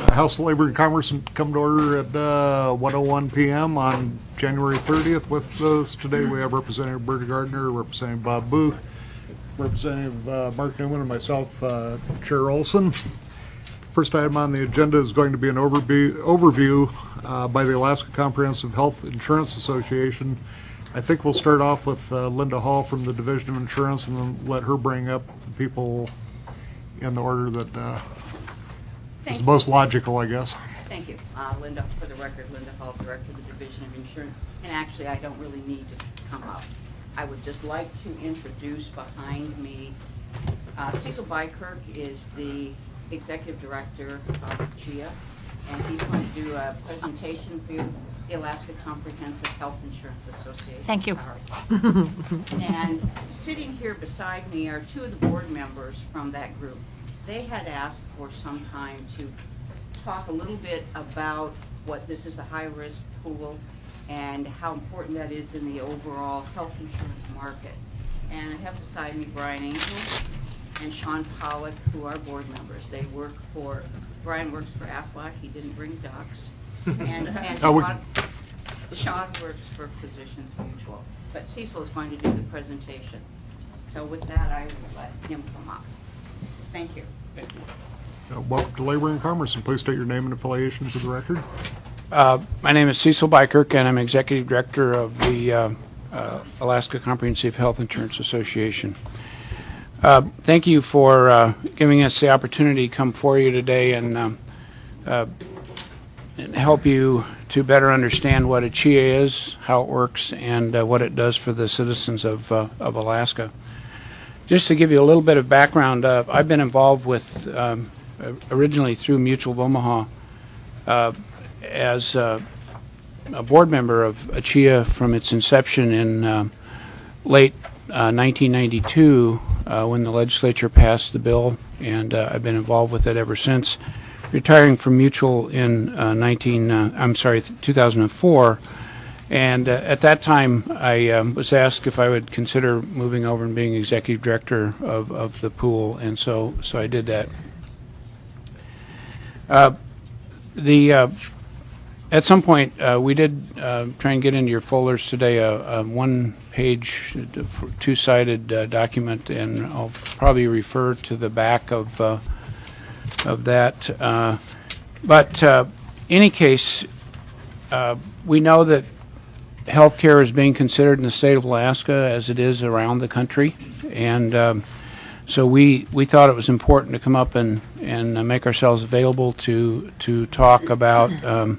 House of Labor and Commerce come to order at 1:01 p.m. on January 30th. With us today, we have Representative Berta Gardner, Representative Bob Booth, Representative Mark Newman, and myself, Chair Olson. First item on the agenda is going to be an overview by the Alaska Comprehensive Health Insurance Association. I think we'll start off with Linda Hall from the Division of Insurance and then let her bring up the people in the order that is most logical, I guess. Thank you. Linda, for the record, Linda Hall, Director of the Division of Insurance. And actually, I don't really need to come up. I would just like to introduce behind me, Cecil Bykirk is the Executive Director of CHIA, and he's going to do a presentation for you, the Alaska Comprehensive Health Insurance Association. Thank you. And sitting here beside me are two of the board members from that group. They had asked for some time to talk a little bit about what this is, a high-risk pool, and how important that is in the overall health insurance market. And I have beside me Brian Angel and Sean Pollack, who are board members. They work for, Brian works for Aflac, he didn't bring ducks, and Sean works for Physicians Mutual. But Cecil is going to do the presentation. So with that, I will let him come up. Thank you. Thank you. Welcome to Labor and Commerce, and please state your name and affiliation for the record. My name is Cecil Bykirk, and I'm Executive Director of the Alaska Comprehensive Health Insurance Association. Thank you for giving us the opportunity to come for you today and help you to better understand what a CHIA is, how it works, and what it does for the citizens of Alaska. Just to give you a little bit of background, I've been involved with, originally through Mutual of Omaha, as a board member of CHIA from its inception in late 1992 when the legislature passed the bill, and I've been involved with it ever since. Retiring from Mutual in 2004, and at that time I was asked if I would consider moving over and being executive director of the pool, and so I did that. At some point we did try and get into your folders today a one-page, two-sided document, and I'll probably refer to the back of that. But any case, we know that healthcare is being considered in the state of Alaska as it is around the country, and so we thought it was important to come up and make ourselves available to talk about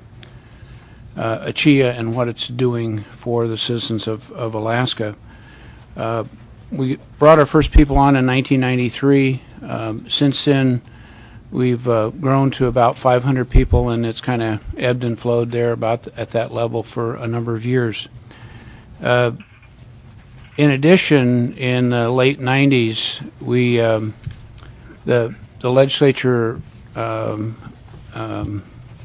CHIA and what it's doing for the citizens of Alaska. We brought our first people on in 1993. Since then, we've grown to about 500 people, and it's kind of ebbed and flowed there about at that level for a number of years. In addition, in the late 90s, we the legislature. Mr.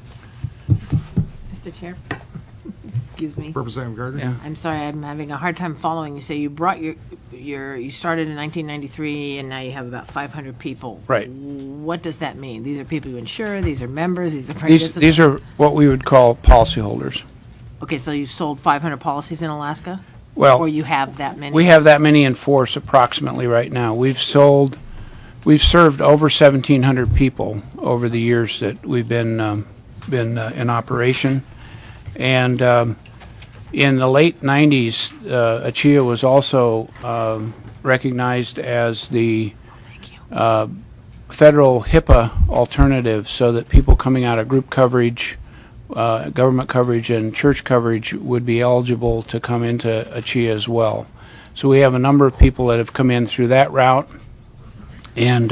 Chair, excuse me. Representative Gardner. Yeah. I'm sorry, I'm having a hard time following. You say you brought you started in 1993, and now you have about 500 people. Right. What does that mean? These are people you insure. These are members. These are participants. These are what we would call policyholders. Okay, so you sold 500 policies in Alaska? Well, or you have that many? We have that many in force approximately right now. We've served over 1,700 people over the years that we've been in operation, and in the late 90s, CHIA was also recognized as the federal HIPAA alternative, so that people coming out of group coverage, government coverage, and church coverage would be eligible to come into CHIA as well. So we have a number of people that have come in through that route, and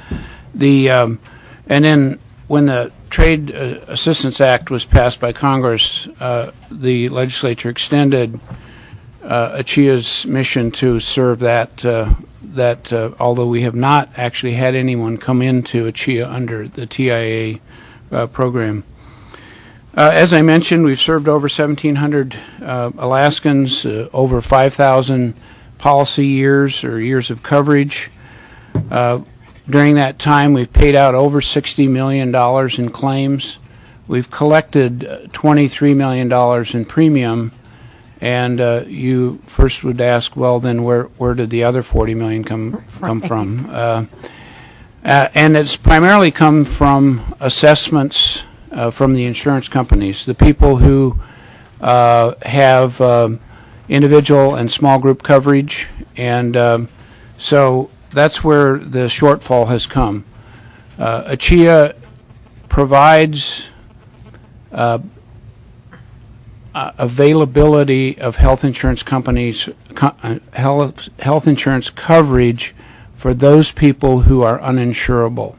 and then when the Trade Assistance Act was passed by Congress, the legislature extended CHIA's mission to serve that, although we have not actually had anyone come into CHIA under the TIA program. As I mentioned, we've served over 1,700 Alaskans, over 5,000 policy years or years of coverage. During that time, we've paid out over $60 million in claims. We've collected $23 million in premium. And you first would ask, well, then where did the other $40 million come from? And it's primarily come from assessments from the insurance companies, the people who have individual and small group coverage, and so that's where the shortfall has come. ACHIA provides availability of health insurance companies, health insurance coverage for those people who are uninsurable.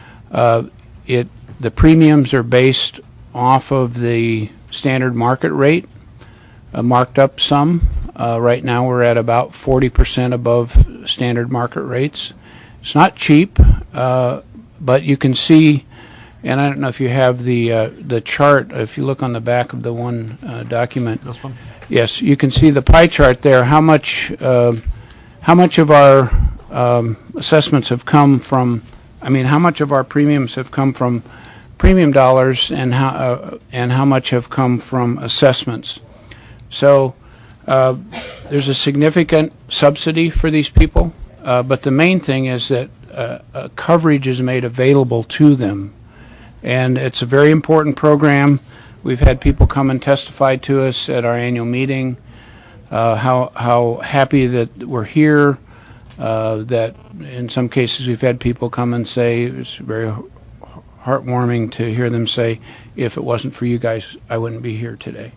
The premiums are based off of the standard market rate, marked up some. Right now we're at about 40% above standard market rates. It's not cheap, but you can see, and I don't know if you have the chart. If you look on the back of the one document, This one? yes, you can see the pie chart there. How much of our assessments have come from? I mean, how much of our premiums have come from premium dollars, and how much have come from assessments? So there's a significant subsidy for these people, but the main thing is that coverage is made available to them. And it's a very important program. We've had people come and testify to us at our annual meeting, how happy that we're here, that in some cases we've had people come and say, it's very heartwarming to hear them say, if it wasn't for you guys, I wouldn't be here today.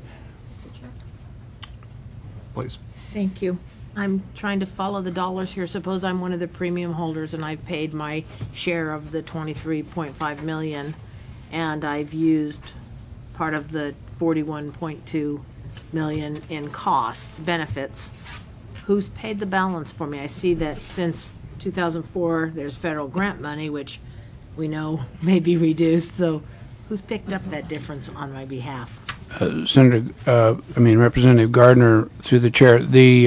Please. Thank you. I'm trying to follow the dollars here. Suppose I'm one of the premium holders and I've paid my share of the 23.5 million, and I've used part of the 41.2 million in costs, benefits. Who's paid the balance for me? I see that since 2004 there's federal grant money, which we know may be reduced. So who's picked up that difference on my behalf? Representative Gardner, through the chair,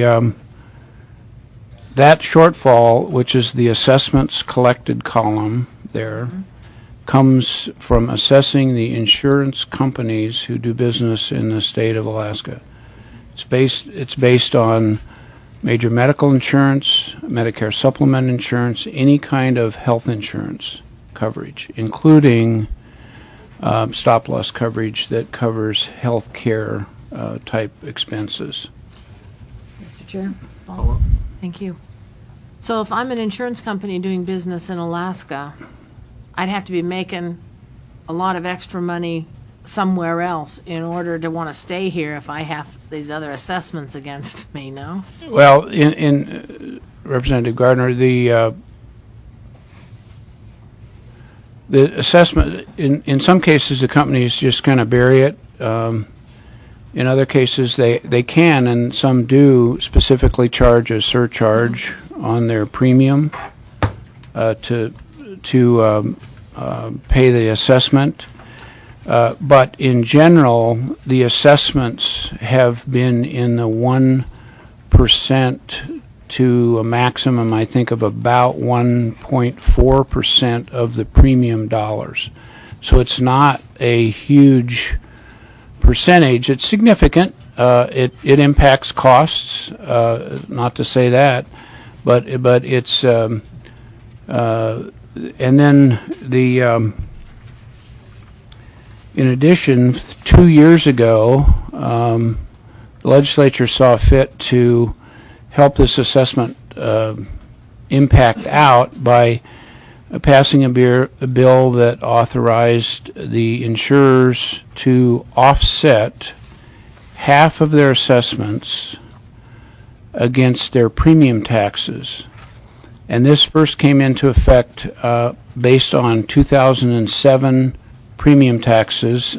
that shortfall, which is the assessments collected column there, comes from assessing the insurance companies who do business in the state of Alaska. It's based on major medical insurance, Medicare supplement insurance, any kind of health insurance coverage, including stop-loss coverage that covers health care type expenses. Mr. Chair? Thank you. So if I'm an insurance company doing business in Alaska, I'd have to be making a lot of extra money somewhere else in order to want to stay here if I have these other assessments against me, no? Well, in Representative Gardner, the assessment, in some cases the companies just kind of bury it. In other cases they can, and some do specifically charge a surcharge on their premium to pay the assessment. But in general, the assessments have been in the 1% to a maximum, I think, of about 1.4% of the premium dollars. So it's not a huge percentage. It's significant. It impacts costs, not to say that, but it's and then the in addition, 2 years ago, the legislature saw fit to help this assessment impact out by passing a bill that authorized the insurers to offset half of their assessments against their premium taxes. And this first came into effect based on 2007 premium taxes.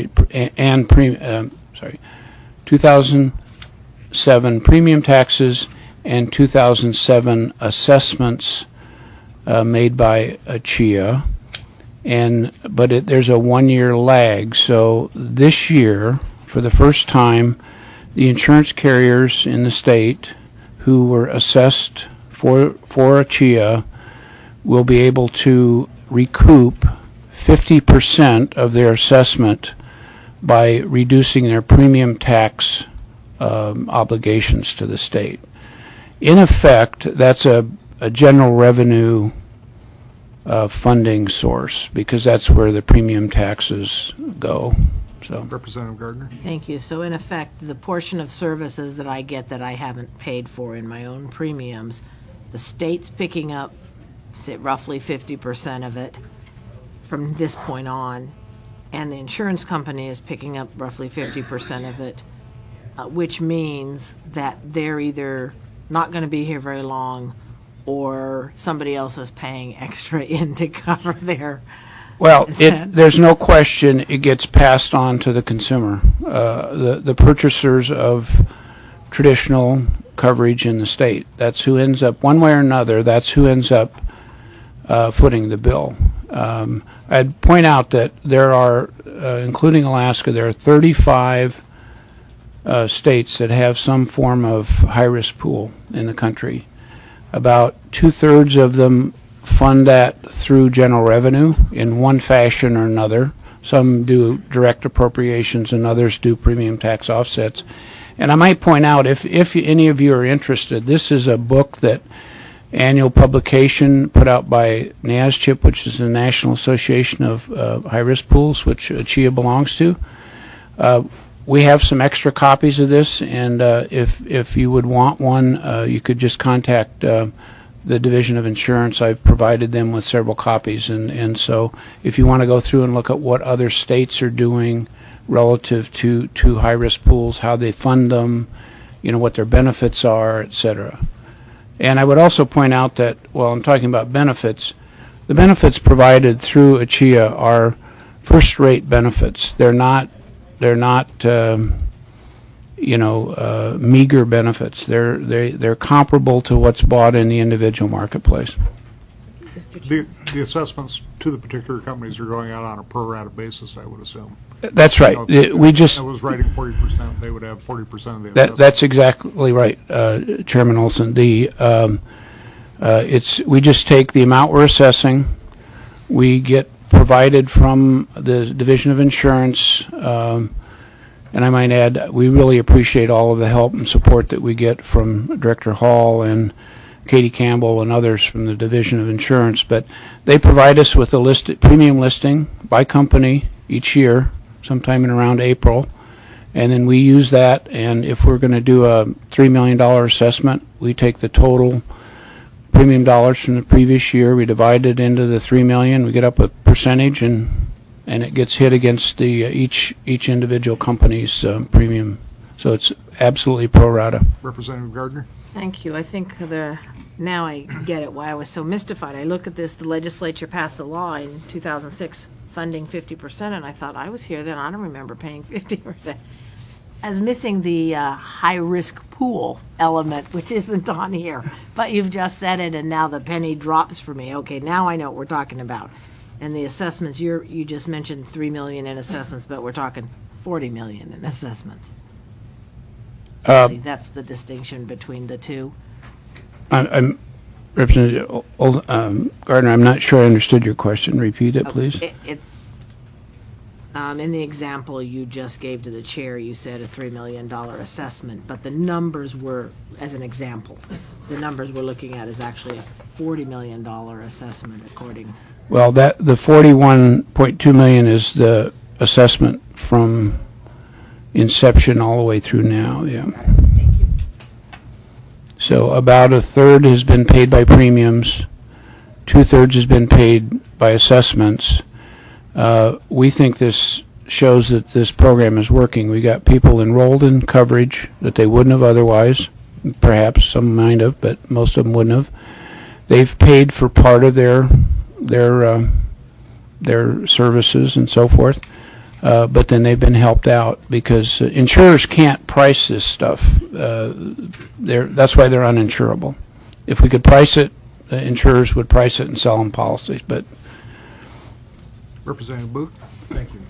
2007 premium taxes and 2007 assessments made by ACHIA, but there's a 1 year lag. So this year, for the first time, the insurance carriers in the state who were assessed for ACHIA will be able to recoup 50% of their assessment by reducing their premium tax obligations to the state. In effect, that's a general revenue funding source, because that's where the premium taxes go. So, Representative Gardner? Thank you. So in effect, the portion of services that I get that I haven't paid for in my own premiums, the state's picking up, say, roughly 50% of it from this point on, and the insurance company is picking up roughly 50% of it, which means that they're either not going to be here very long, or somebody else is paying extra in to cover their. well, there's no question it gets passed on to the consumer. The purchasers of traditional coverage in the state, that's who ends up, one way or another, that's who ends up footing the bill. I'd point out that there are, including Alaska, there are 35 states that have some form of high-risk pool in the country. About 2/3 of them fund that through general revenue in one fashion or another. Some do direct appropriations and others do premium tax offsets. And I might point out, if any of you are interested, this is a book that annual publication put out by NASCHIP, which is the National Association of High-Risk Pools, which ACHIA belongs to. We have some extra copies of this, and if you would want one, you could just contact the Division of Insurance. I've provided them with several copies, and so if you want to go through and look at what other states are doing relative to high-risk pools, how they fund them, what their benefits are, etc. And I would also point out that, well, I'm talking about benefits. The benefits provided through ACHIA are first-rate benefits. They're not meager benefits. They're comparable to what's bought in the individual marketplace. The assessments to the particular companies are going out on a pro rata basis, I would assume. That's right. We just I was writing 40%. They would have 40% of the assessment. That's exactly right, Chairman Olson. We just take the amount we're assessing. We get provided from the Division of Insurance, and I might add, we really appreciate all of the help and support that we get from Director Hall and Katie Campbell and others from the Division of Insurance. But they provide us with a premium listing by company each year, sometime in around April, and then we use that, and if we're going to do a $3 million assessment, we take the total premium dollars from the previous year, we divide it into the $3 million, we get up a percentage, and it gets hit against the each individual company's premium. So it's absolutely pro rata. Representative Gardner? Thank you. I think now I get it why I was so mystified. I look at this, the legislature passed a law in 2006 funding 50%, and I thought I was here then. I don't remember paying 50%. As missing the high-risk pool element, which isn't on here. But you've just said it, and now the penny drops for me. Okay, now I know what we're talking about. And the assessments, you just mentioned $3 million in assessments, but we're talking $40 million in assessments. That's the distinction between the two. I'm Representative Gardner, I'm not sure I understood your question. Repeat it, please. It's in the example you just gave to the chair, you said a $3 million assessment, but the numbers were, as an example, the numbers we're looking at is actually a $40 million assessment according. Well, the $41.2 million is the assessment from inception all the way through now, yeah. Thank you. So about a third has been paid by premiums, 2/3 has been paid by assessments. We think this shows that this program is working. We got people enrolled in coverage that they wouldn't have otherwise. Perhaps some might have, but most of them wouldn't have. They've paid for part of their services and so forth, but then they've been helped out because insurers can't price this stuff. That's why they're uninsurable. If we could price it, insurers would price it and sell them policies. But Representative Booth? Thank you.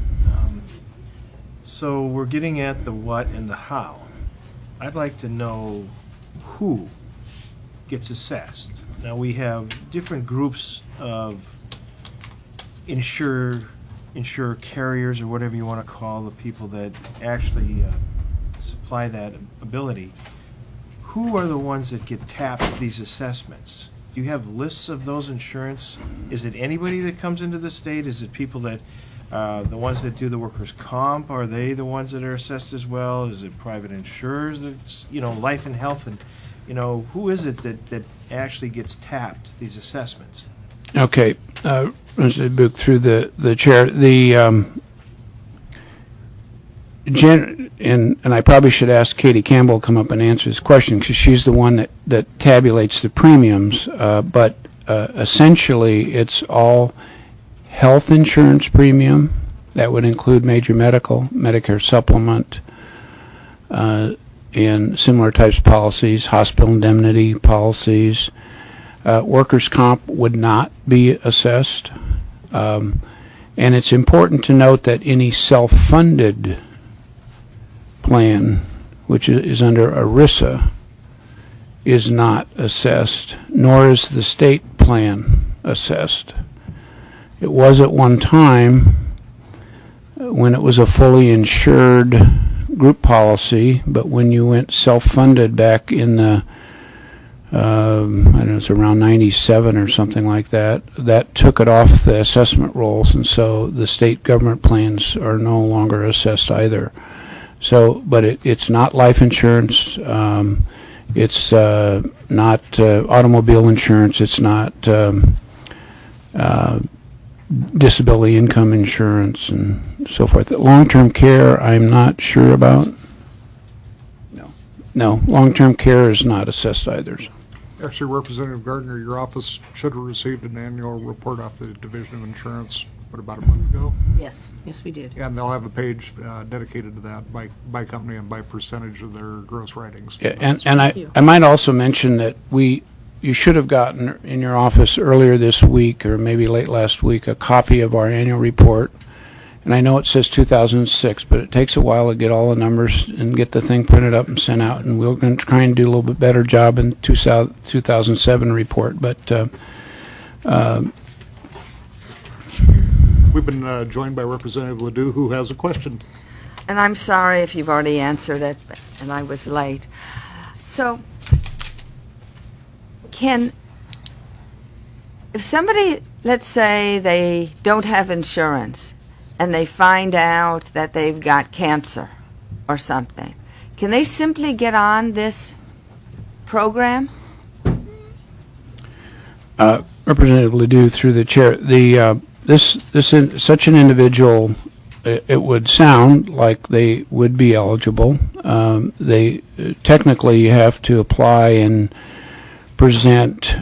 So we're getting at the what and the how. I'd like to know who gets assessed. Now, we have different groups of insurer carriers, or whatever you want to call the people that actually supply that ability. Who are the ones that get tapped with these assessments? Do you have lists of those insurance? Is it anybody that comes into the state? Is it people that, the ones that do the workers' comp, are they the ones that are assessed as well? Is it private insurers that's, life and health, and, who is it that actually gets tapped, these assessments? Okay, Mr. Book, through the chair, and I probably should ask Katie Campbell to come up and answer this question, because she's the one that tabulates the premiums, but essentially it's all health insurance premium. That would include major medical, Medicare supplement, and similar types of policies, hospital indemnity policies. Workers' comp would not be assessed. And it's important to note that any self-funded plan, which is under ERISA, is not assessed, nor is the state plan assessed. It was at one time when it was a fully insured group policy, but when you went self-funded back in the I don't know, it's around 97 or something like that, that took it off the assessment rolls, and so the state government plans are no longer assessed either. So, but it's not life insurance, it's not automobile insurance, it's not disability income insurance and so forth. Long-term care, I'm not sure about. No, long-term care is not assessed either. Actually, Representative Gardner, your office should have received an annual report off the Division of Insurance, about a month ago? Yes, we did. And they'll have a page dedicated to that by company and by percentage of their gross writings. Yeah, and I might also mention that you should have gotten in your office earlier this week, or maybe late last week, a copy of our annual report. And I know it says 2006, but it takes a while to get all the numbers and get the thing printed up and sent out. And we're going to try and do a little bit better job in 2007 report. But we've been joined by Representative Ledoux, who has a question. And I'm sorry if you've already answered it, and I was late. So, if somebody, let's say they don't have insurance, and they find out that they've got cancer or something, can they simply get on this program? Representative Ledoux, through the chair, such an individual, it would sound like they would be eligible. They technically have to apply and present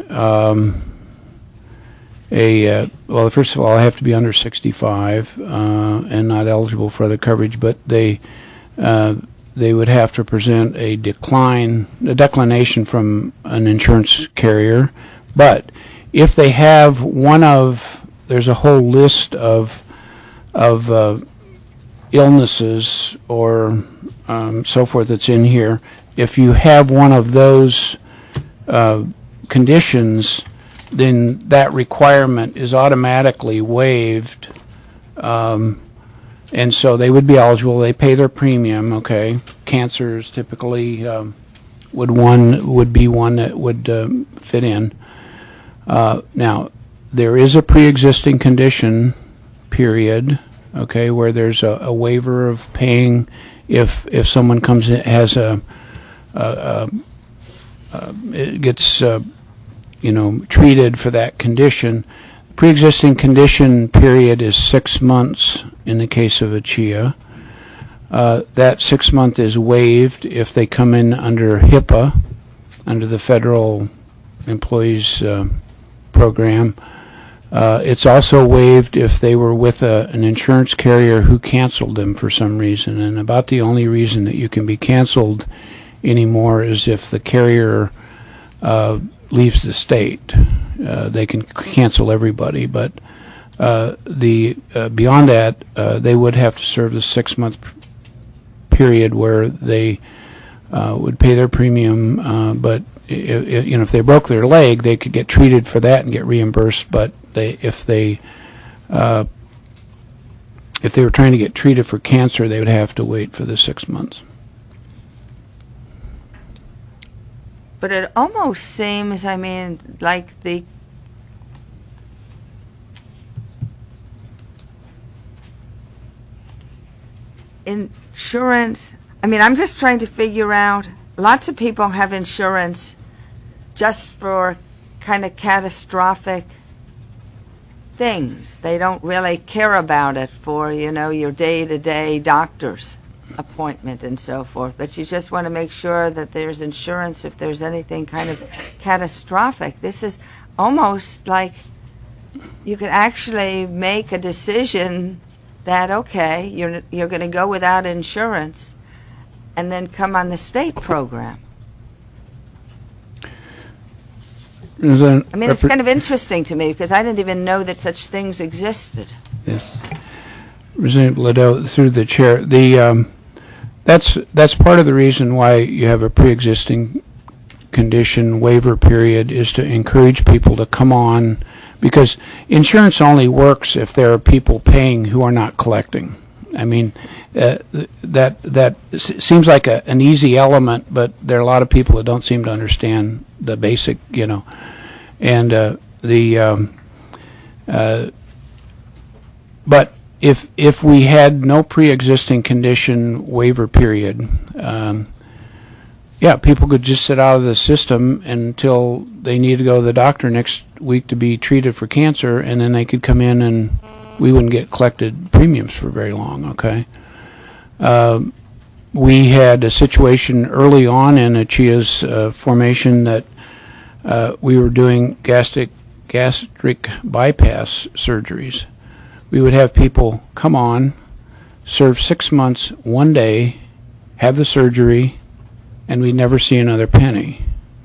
well, first of all, I have to be under 65 and not eligible for other coverage, but they would have to present a declination from an insurance carrier. But if they have there's a whole list of illnesses or so forth that's in here. If you have one of those conditions, then that requirement is automatically waived, and so they would be eligible. They pay their premium. Okay, cancers typically would be one that would fit in. Now, there is a pre-existing condition period. Okay, where there's a waiver of paying if someone comes in, has it gets treated for that condition. Pre-existing condition period is 6 months in the case of a CHIA. That 6 month is waived if they come in under HIPAA, under the Federal Employees Program. It's also waived if they were with an insurance carrier who canceled them for some reason. And about the only reason that you can be canceled anymore is if the carrier leaves the state. They can cancel everybody, but beyond that, they would have to serve the 6 month period where they would pay their premium, but if they broke their leg, they could get treated for that and get reimbursed. But if they were trying to get treated for cancer, they would have to wait for the 6 months. But it almost seems, I mean, like the insurance, I mean, I'm just trying to figure out, lots of people have insurance just for kind of catastrophic things. They don't really care about it for, your day-to-day doctor's appointment and so forth. But you just want to make sure that there's insurance if there's anything kind of catastrophic. This is almost like you could actually make a decision that, okay, you're going to go without insurance and then come on the state program. I mean, it's kind of interesting to me because I didn't even know that such things existed. Yes. Representative Liddell, through the chair, that's part of the reason why you have a pre-existing condition waiver period, is to encourage people to come on, because insurance only works if there are people paying who are not collecting. I mean, that seems like an easy element, but there are a lot of people that don't seem to understand the basic, and but if we had no pre-existing condition waiver period, people could just sit out of the system until they need to go to the doctor next week to be treated for cancer, and then they could come in and we wouldn't get collected premiums for very long, okay? We had a situation early on in ACHIA's formation that we were doing gastric bypass surgeries. We would have people come on, serve 6 months, 1 day, have the surgery, and we'd never see another penny.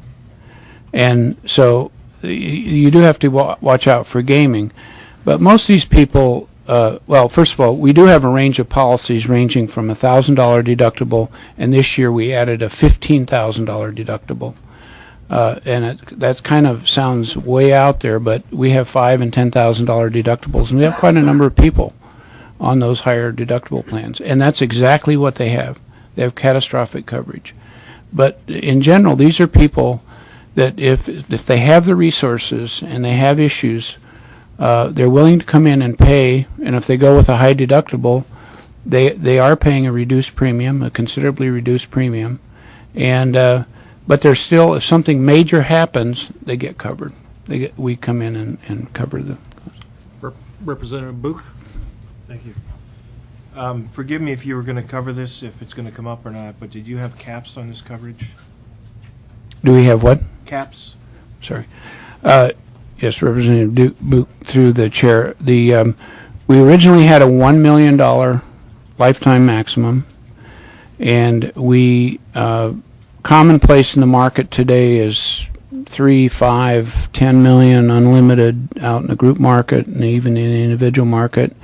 And so you do have to watch out for gaming. But most of these people, first of all, we do have a range of policies ranging from a $1,000 deductible, and this year we added a $15,000 deductible. And that kind of sounds way out there, but we have $5,000 and $10,000 deductibles, and we have quite a number of people on those higher deductible plans. And that's exactly what they have. They have catastrophic coverage. But in general, these are people that if they have the resources and they have issues, they're willing to come in and pay. And if they go with a high deductible, they are paying a reduced premium, a considerably reduced premium, and but they're still, if something major happens, they get covered. We come in and cover the. Representative Booth. Thank you. Forgive me if you were going to cover this, if it's going to come up or not, but did you have caps on this coverage? Do we have what? Caps. Sorry. Yes, Representative Booth, through the chair. We originally had a $1 million lifetime maximum, and we commonplace in the market today is 3, 5, 10 million unlimited out in the group market and even in the individual market.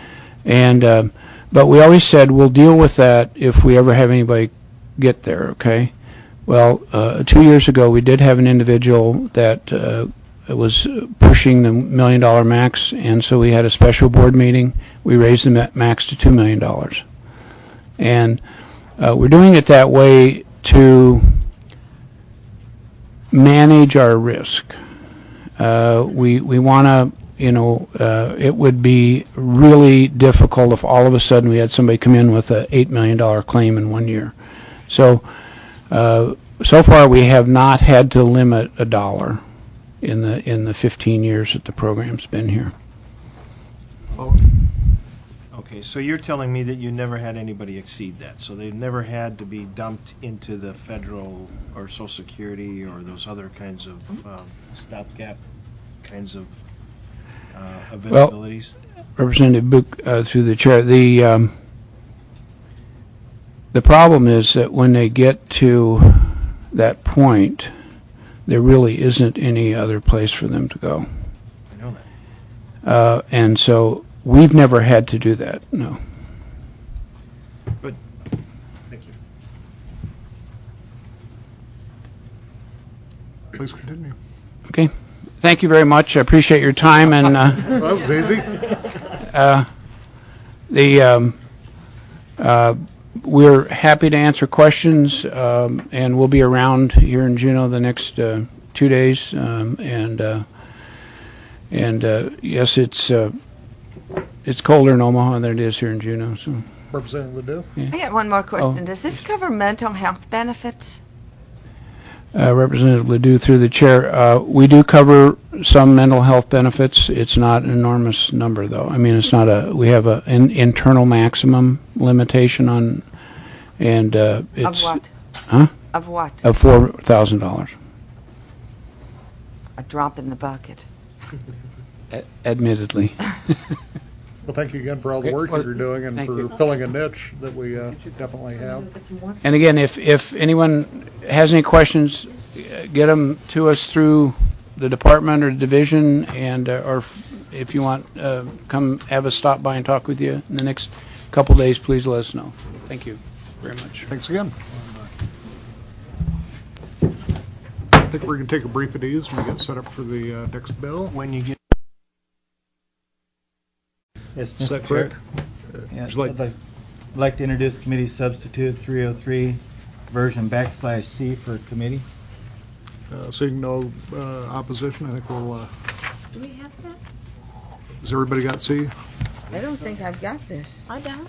And but we always said we'll deal with that if we ever have anybody get there, okay? Well, 2 years ago we did have an individual that was pushing the $1 million max, and so we had a special board meeting. We raised the max to $2 million. And we're doing it that way to manage our risk. We want to, it would be really difficult if all of a sudden we had somebody come in with a $8 million claim in 1 year. So, so far we have not had to limit a dollar in the 15 years that the program's been here. Okay, so you're telling me that you never had anybody exceed that, so they've never had to be dumped into the federal or Social Security or those other kinds of stopgap kinds of availabilities? Well, Representative Book, through the chair, the problem is that when they get to that point, there really isn't any other place for them to go. I know that. And so we've never had to do that, no. Good. Thank you. Please continue. Okay. Thank you very much. I appreciate your time, and Well, that was easy. we're happy to answer questions, and we'll be around here in Juneau the next 2 days. Yes, it's colder in Omaha than it is here in Juneau. So, Representative Ledoux? I got one more question. Oh. Does this cover mental health benefits? Representative Ledoux, through the chair, we do cover some mental health benefits. It's not an enormous number, though. I mean, it's not we have an internal maximum limitation on, and it's Of what? Huh? Of what? Of $4,000. A drop in the bucket. Admittedly. Well, thank you again for all the Okay, work well, that you're doing and thank for you. filling a niche that we definitely have. And again, if anyone has any questions, get them to us through the department or division, and or if you want, come have us stop by and talk with you in the next couple days, please let us know. Thank you very much. Thanks again. I think we're going to take a brief at ease when we get set up for the next bill. When you get. Yes, Is that Mr. Chair. correct? Yes, Would you like- I'd like to introduce committee substitute 303 version /C for committee. Seeing no opposition, I think we'll, Do we have that? has everybody got C? I don't think I've got this. I don't.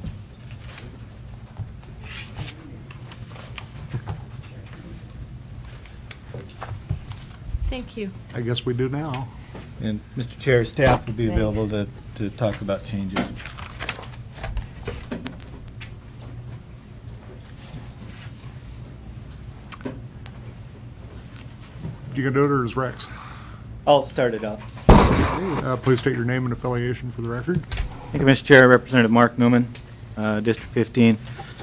Thank you. I guess we do now. And Mr. Chair, staff will be Thanks. available to talk about changes. You can do it, or is Rex? I'll start it up. Please state your name and affiliation for the record. Thank you, Mr. Chair. Representative Mark Newman, District 15.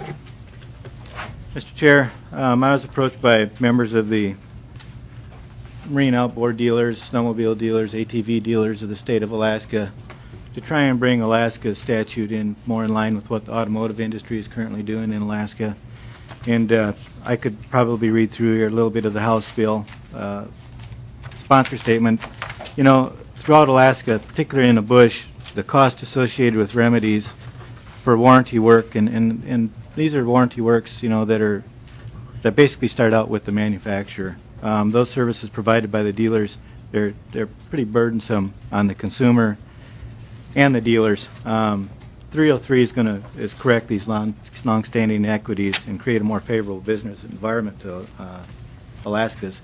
Mr. Chair, I was approached by members of the marine outboard dealers, snowmobile dealers, ATV dealers of the state of Alaska to try and bring Alaska's statute in more in line with what the automotive industry is currently doing in Alaska. And I could probably read through here a little bit of the House bill sponsor statement. You know, throughout Alaska, particularly in the bush, the cost associated with remedies for warranty work, and these are warranty works, you know, that basically start out with the manufacturer. Those services provided by the dealers, they're pretty burdensome on the consumer and the dealers. 303 is correct these long-standing inequities and create a more favorable business environment to Alaskans.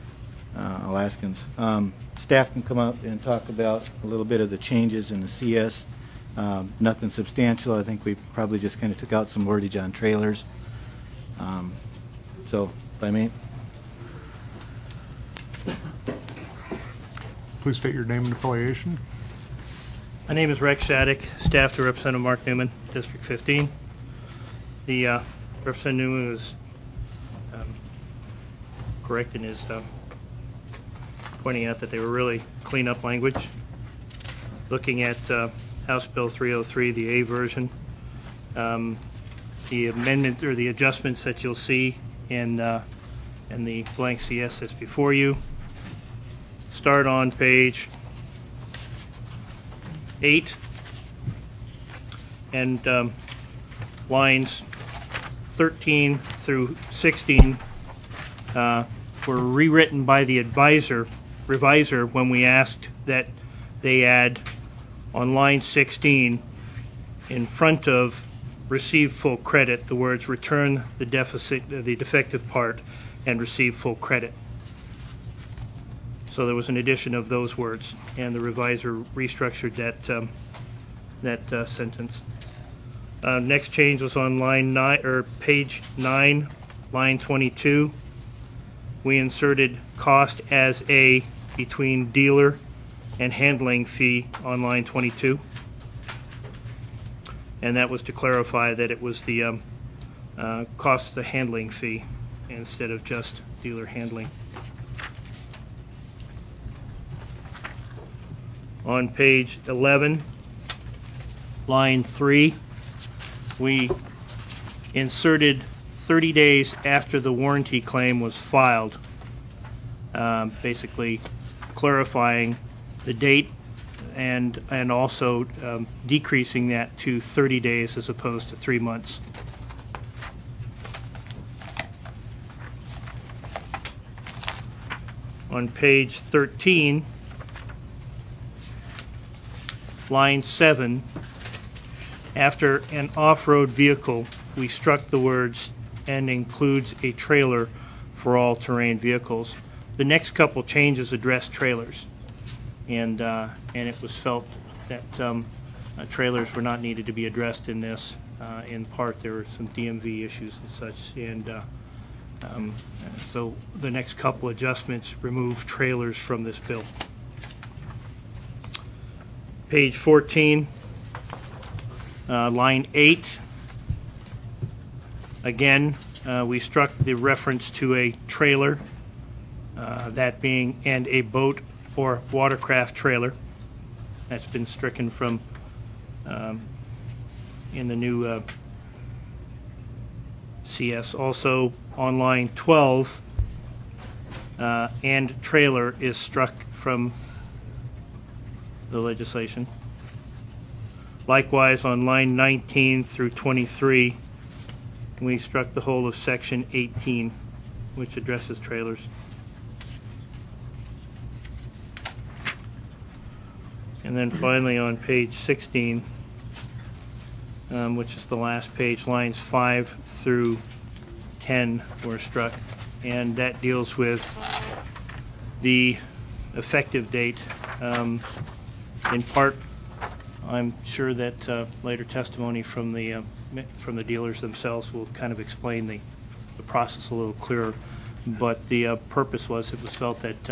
Staff can come up and talk about a little bit of the changes in the CS. Nothing substantial. I think we probably just kind of took out some wordage on trailers. So, if I may. Please state your name and affiliation. My name is Rex Shattuck, staff to Representative Mark Newman, District 15. The Representative Newman was correct in his pointing out that they were really clean-up language. Looking at House Bill 303, the A version, the amendment or the adjustments that you'll see in the blank CS that's before you start on page 8 and lines 13 through 16 were rewritten by the reviser when we asked that they add on line 16 in front of receive full credit the words return the defective part and receive full credit. So there was an addition of those words, and the reviser restructured that sentence. Next change was on line 9 or page 9, line 22. We inserted cost as a between dealer and handling fee on line 22, and that was to clarify that it was the cost of the handling fee instead of just dealer handling. On page 11, line 3, we inserted 30 days after the warranty claim was filed. basically clarifying the date and also decreasing that to 30 days as opposed to 3 months. On page 13, line 7, after an off-road vehicle, we struck the words "and includes a trailer for all terrain vehicles." The next couple changes address trailers, and it was felt that trailers were not needed to be addressed in this. In part, there were some DMV issues and such, and so the next couple adjustments remove trailers from this bill. Page 14, line 8. Again, we struck the reference to a trailer, that being "and a boat or watercraft trailer." That's been stricken from in the new CS. Also on line 12, "and trailer" is struck from the legislation. Likewise, on line 19 through 23, we struck the whole of section 18, which addresses trailers. And then finally on page 16, which is the last page, lines 5 through 10 were struck, and that deals with the effective date. In part, I'm sure that later testimony from the dealers themselves will kind of explain the process a little clearer. But the purpose was, it was felt that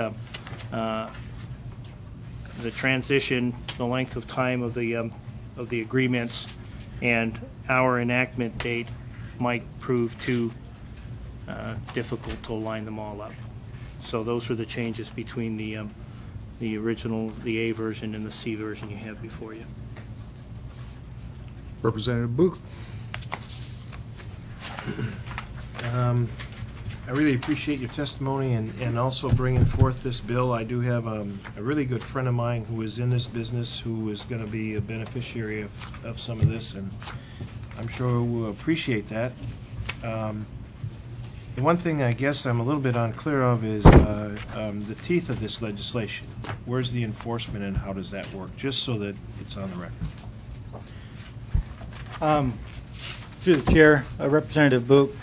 the transition, the length of time of the agreements, and our enactment date might prove too difficult to align them all up. So those are the changes between the original, the A version, and the C version you have before you. Representative Booth. I really appreciate your testimony and also bringing forth this bill. I do have a really good friend of mine who is in this business who is going to be a beneficiary of some of this, and I'm sure we'll appreciate that. The one thing I guess I'm a little bit unclear of is the teeth of this legislation. Where's the enforcement and how does that work? Just so that it's on the record. Through the chair, Representative Book,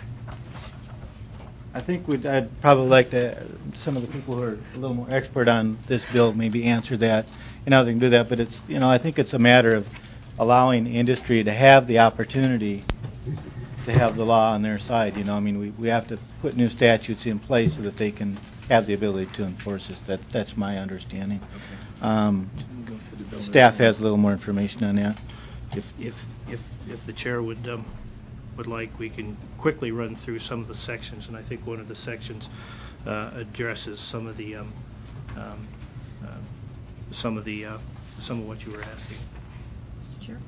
I think I'd probably like to, some of the people who are a little more expert on this bill maybe answer that, and others can do that, but it's, I think it's a matter of allowing industry to have the opportunity to have the law on their side. I mean, we have to put new statutes in place so that they can have the ability to enforce it. That's my understanding. Staff has a little more information on that. If the chair would like, we can quickly run through some of the sections, and I think one of the sections addresses some of what you were asking. Mr. Chair.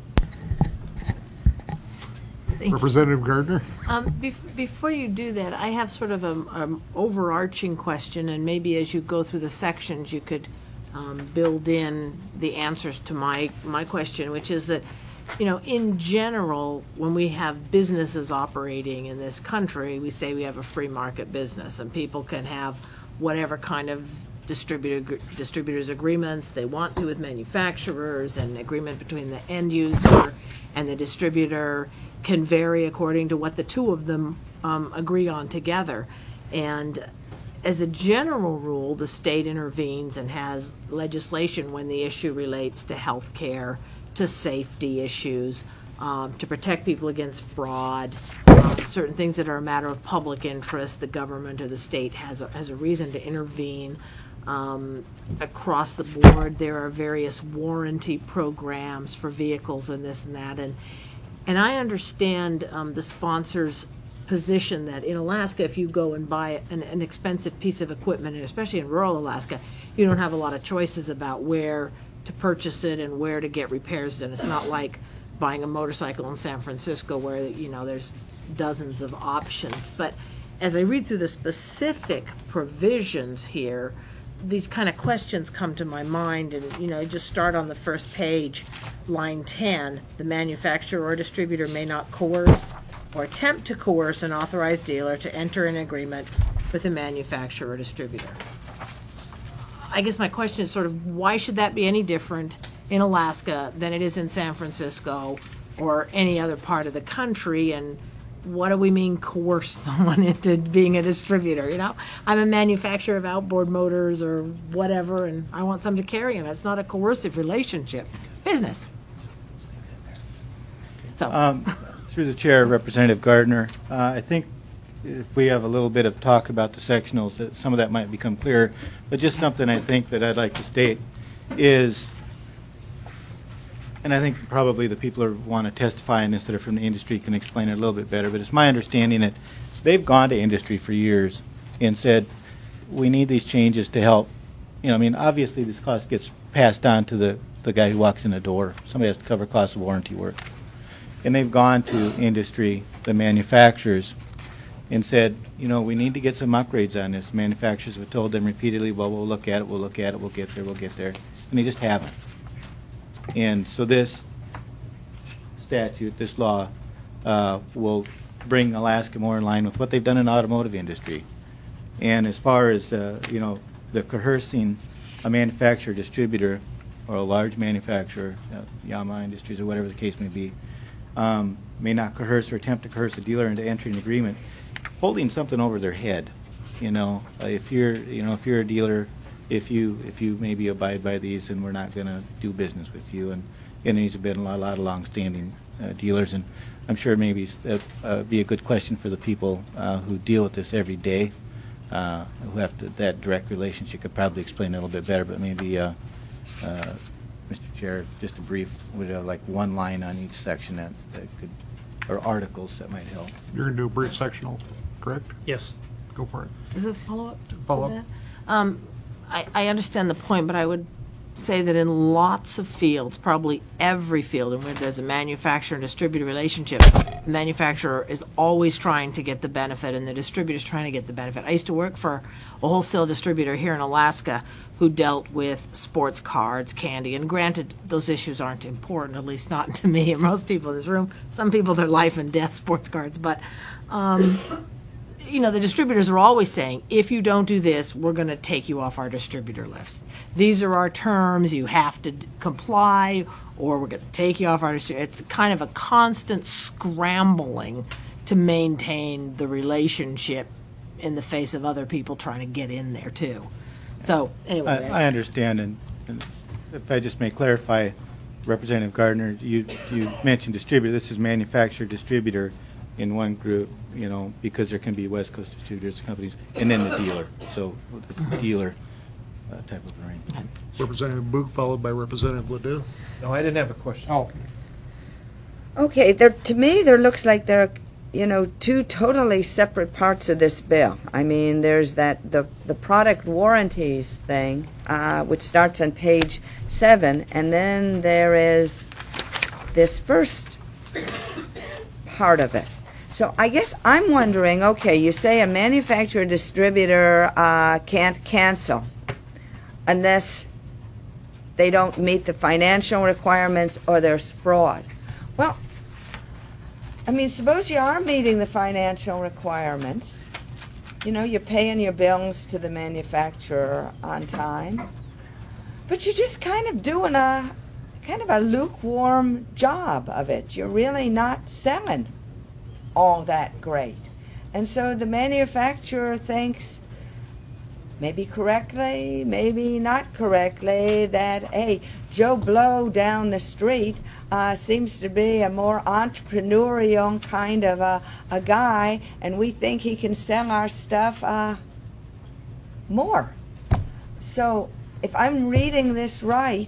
Representative Gardner. Before you do that, I have sort of an overarching question, and maybe as you go through the sections, you could build in the answers to my question, which is that, in general, when we have businesses operating in this country, we say we have a free market business, and people can have whatever kind of distributors agreements they want to with manufacturers, and agreement between the end user and the distributor can vary according to what the two of them agree on together. And as a general rule, the state intervenes and has legislation when the issue relates to health care, to safety issues, to protect people against fraud, certain things that are a matter of public interest. The government or the state has a reason to intervene. Across the board, there are various warranty programs for vehicles and this and that. And I understand the sponsor's position that in Alaska, if you go and buy an expensive piece of equipment, and especially in rural Alaska, you don't have a lot of choices about where to purchase it and where to get repairs done. It's not like buying a motorcycle in San Francisco where there's dozens of options. But as I read through the specific provisions here, these kind of questions come to my mind, and just start on the first page, line 10. The manufacturer or distributor may not coerce or attempt to coerce an authorized dealer to enter an agreement with a manufacturer or distributor. I guess my question is sort of, why should that be any different in Alaska than it is in San Francisco or any other part of the country? And what do we mean coerce someone into being a distributor? I'm a manufacturer of outboard motors or whatever, and I want some to carry them. That's not a coercive relationship. It's business. So, Through the chair, Representative Gardner, I think if we have a little bit of talk about the sectionals, that some of that might become clearer. But just something I think that I'd like to state is, and I think probably the people who want to testify in this that are from the industry can explain it a little bit better, but it's my understanding that they've gone to industry for years and said, we need these changes to help. Obviously this cost gets passed on to the guy who walks in the door. Somebody has to cover costs of warranty work. And they've gone to industry, the manufacturers, and said, we need to get some upgrades on this. Manufacturers have told them repeatedly, well, we'll look at it, we'll get there. And they just haven't. And so this statute, this law, will bring Alaska more in line with what they've done in the automotive industry. And as far as, the coercing a manufacturer, distributor, or a large manufacturer, Yamaha Industries or whatever the case may be, may not coerce or attempt to coerce a dealer into entering an agreement, holding something over their head. If you're a dealer, if you maybe abide by these, and we're not going to do business with you. And there's been a lot of long-standing dealers, and I'm sure maybe be a good question for the people who deal with this every day, who have that direct relationship. Could probably explain it a little bit better, but maybe, Mr. Chair, just a brief, would have like one line on each section that could, or articles that might help. You're going to do a brief sectional, correct? Yes. Go for it. is it follow-up? Follow-up. I understand the point, but I would say that in lots of fields, probably every field in which there's a manufacturer and distributor relationship, the manufacturer is always trying to get the benefit and the distributor is trying to get the benefit. I used to work for a wholesale distributor here in Alaska who dealt with sports cards, candy, and granted, those issues aren't important, at least not to me and most people in this room. Some people, they're life and death sports cards, but the distributors are always saying, if you don't do this, we're going to take you off our distributor list. These are our terms. You have to comply, or we're going to take you off our distributor. It's kind of a constant scrambling to maintain the relationship in the face of other people trying to get in there, too. So, anyway. I understand, and if I just may clarify, Representative Gardner, you mentioned distributor. This is manufacturer, distributor in one group, because there can be West Coast distributors, companies, and then the dealer. So it's a dealer type of arrangement. Representative Book, followed by Representative Ledoux. No, I didn't have a question. Oh, Okay, to me, there looks like there are, two totally separate parts of this bill. I mean, there's the product warranties thing, which starts on page 7, and then there is this first part of it. So I guess I'm wondering, okay, you say a manufacturer distributor can't cancel unless they don't meet the financial requirements or there's fraud. Well, I mean, suppose you are meeting the financial requirements. You're paying your bills to the manufacturer on time, but you're just kind of doing a lukewarm job of it. You're really not selling all that great. And so the manufacturer thinks, maybe correctly, maybe not correctly, that, hey, Joe Blow down the street seems to be a more entrepreneurial kind of a guy, and we think he can sell our stuff more. So if I'm reading this right,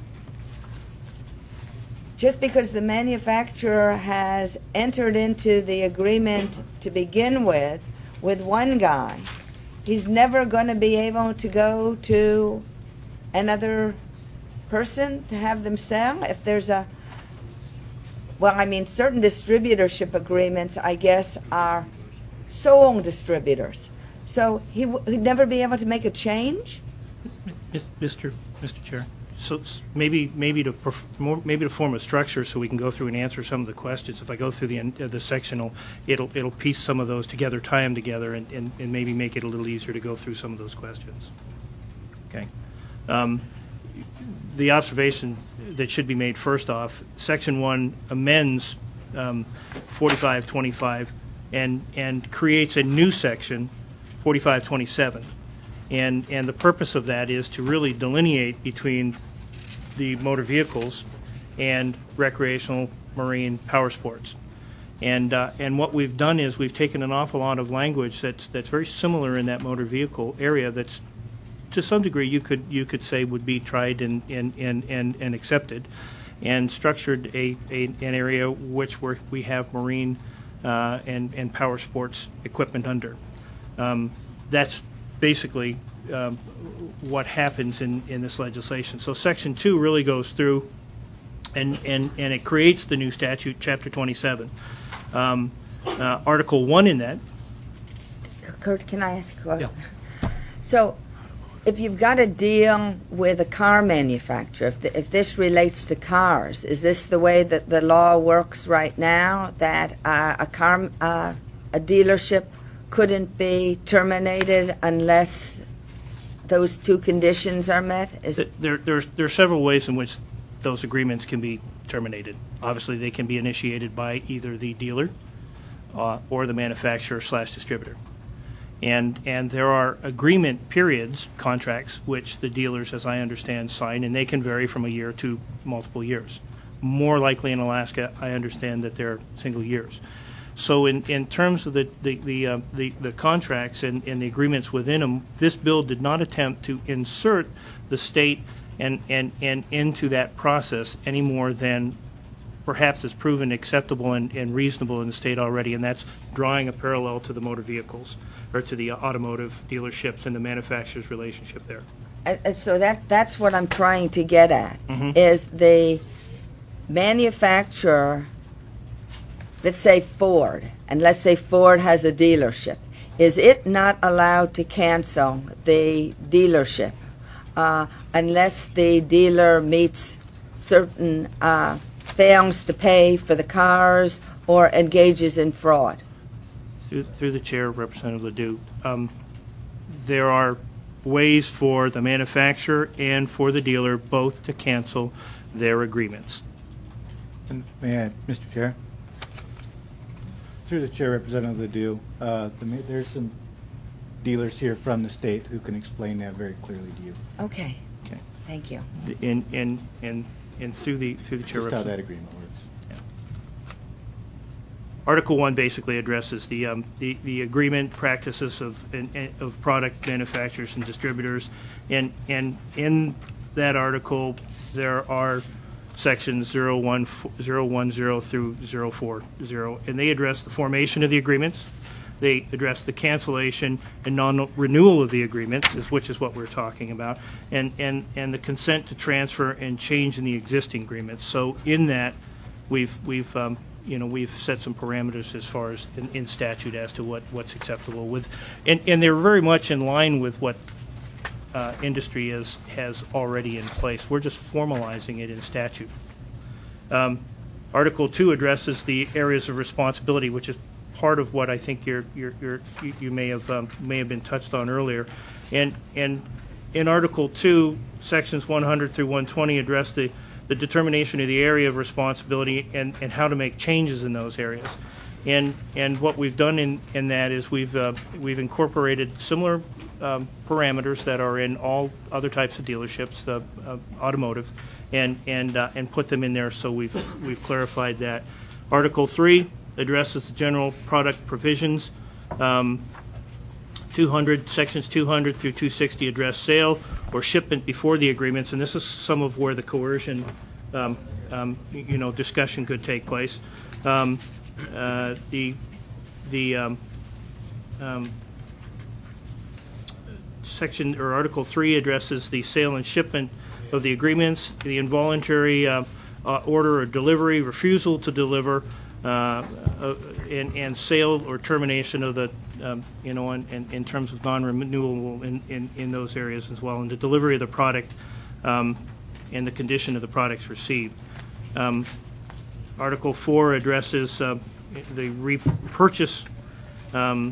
just because the manufacturer has entered into the agreement to begin with one guy, he's never going to be able to go to another person to have them sell? If there's certain distributorship agreements, I guess, are sewing distributors. So he'd never be able to make a change? Mr. Chair, so maybe to form a structure so we can go through and answer some of the questions. If I go through the section, it'll piece some of those together, tie them together, and maybe make it a little easier to go through some of those questions. Okay. The observation that should be made first off, Section 1 amends 4525 and creates a new section, 4527. And the purpose of that is to really delineate between the motor vehicles and recreational marine power sports. And what we've done is we've taken an awful lot of language that's very similar in that motor vehicle area that's to some degree you could say would be tried and accepted, and structured an area which we have marine and power sports equipment under. That's basically what happens in this legislation. So Section 2 really goes through and it creates the new statute, Chapter 27. Article 1 in that. Kurt, can I ask a question? Yeah. So if you've got a deal with a car manufacturer, if this relates to cars, is this the way that the law works right now, that a dealership couldn't be terminated unless those two conditions are met? There are several ways in which those agreements can be terminated. Obviously, they can be initiated by either the dealer or the manufacturer / distributor. And there are agreement periods, contracts, which the dealers, as I understand, sign, and they can vary from a year to multiple years. More likely in Alaska, I understand that they're single years. So in terms of the contracts and the agreements within them, this bill did not attempt to insert the state and into that process any more than perhaps is proven acceptable and reasonable in the state already, and that's drawing a parallel to the motor vehicles or to the automotive dealerships and the manufacturer's relationship there. So that's what I'm trying to get at, is the manufacturer, let's say Ford, and let's say Ford has a dealership. Is it not allowed to cancel the dealership unless the dealer meets certain fails to pay for the cars or engages in fraud? Through the chair, Representative Ledoux, there are ways for the manufacturer and for the dealer both to cancel their agreements. And may I, Mr. Chair? Through the chair, Representative Ledoux, there's some dealers here from the state who can explain that very clearly to you. Okay. Okay. Thank you. And through the chair, Just how that agreement works. Article 1 basically addresses the agreement practices of product manufacturers and distributors, and in that article there are sections 010 through 040, and they address the formation of the agreements, they address the cancellation and non-renewal of the agreements, which is what we're talking about, and the consent to transfer and change in the existing agreements. So in that we've set some parameters as far as in statute as to what's acceptable with, and they're very much in line with what industry has already in place. We're just formalizing it in statute. Article 2 addresses the areas of responsibility, which is part of what I think you may have been touched on earlier, and in Article 2, sections 100 through 120 address the determination of the area of responsibility and how to make changes in those areas. And what we've done in that is we've incorporated similar parameters that are in all other types of dealerships, automotive, and put them in there. So we've clarified that. Article 3 addresses the general product provisions. 200 sections 200 through 260 address sale or shipment before the agreements, and this is some of where the coercion discussion could take place. Section or Article 3 addresses the sale and shipment of the agreements, the involuntary order or delivery, refusal to deliver, and sale or termination of the, in terms of non-renewable in those areas as well, and the delivery of the product and the condition of the products received. Article 4 addresses the repurchase at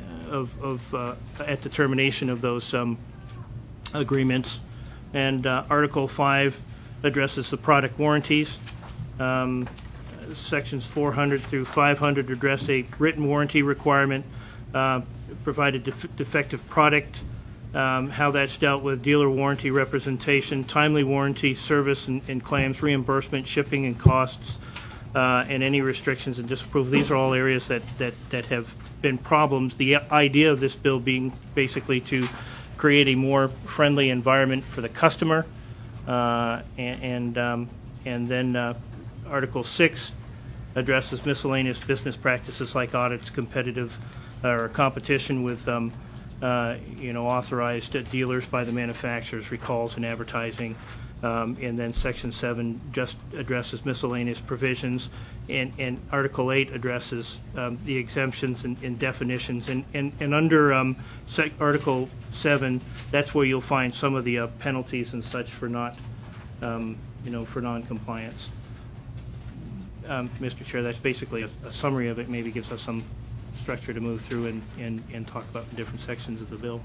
the termination of those agreements, and Article 5 addresses the product warranties. Sections 400 through 500 address a written warranty requirement, provide a defective product, how that's dealt with, dealer warranty representation, timely warranty service and claims, reimbursement, shipping and costs, and any restrictions and disapproval. These are all areas that have been problems. The idea of this bill being basically to create a more friendly environment for the customer, and then Article 6 addresses miscellaneous business practices like audits, competitive or competition with authorized dealers by the manufacturers, recalls and advertising. And then Section 7 just addresses miscellaneous provisions, and Article 8 addresses the exemptions and definitions. And under Article 7, that's where you'll find some of the penalties and such for not, for non-compliance. Mr. Chair, that's basically a summary of it. Maybe gives us some structure to move through and talk about the different sections of the bill.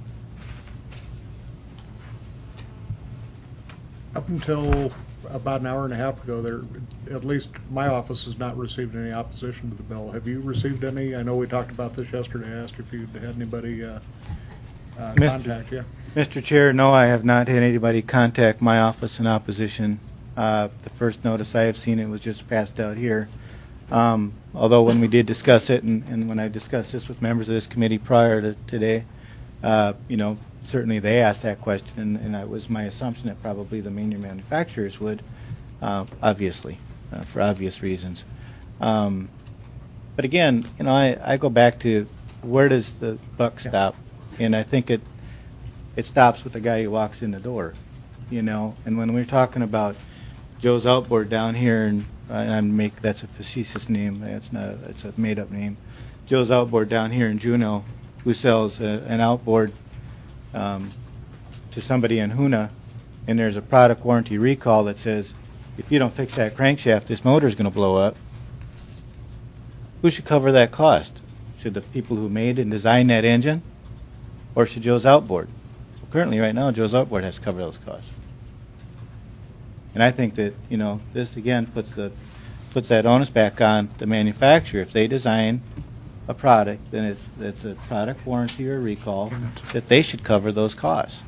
Up until about an hour and a half ago, at least my office has not received any opposition to the bill. Have you received any? I know we talked about this yesterday. I asked if you'd had anybody contact you. Mr. Chair, no, I have not had anybody contact my office in opposition. The first notice I have seen, it was just passed out here. Although when we did discuss it, and when I discussed this with members of this committee prior to today, certainly they asked that question, and it was my assumption that probably the major manufacturers would, obviously, for obvious reasons. But again, I go back to where does the buck stop? And I think it stops with the guy who walks in the door, And when we're talking about Joe's Outboard down here, and that's a facetious name. It's a made-up name. Joe's Outboard down here in Juneau, who sells an outboard to somebody in Hoonah, and there's a product warranty recall that says, if you don't fix that crankshaft, this motor's going to blow up. Who should cover that cost? Should the people who made and designed that engine, or should Joe's Outboard? Well, currently, right now, Joe's Outboard has to cover those costs. And I think that this again puts that onus back on the manufacturer. If they design a product, then it's a product warranty or recall that they should cover those costs.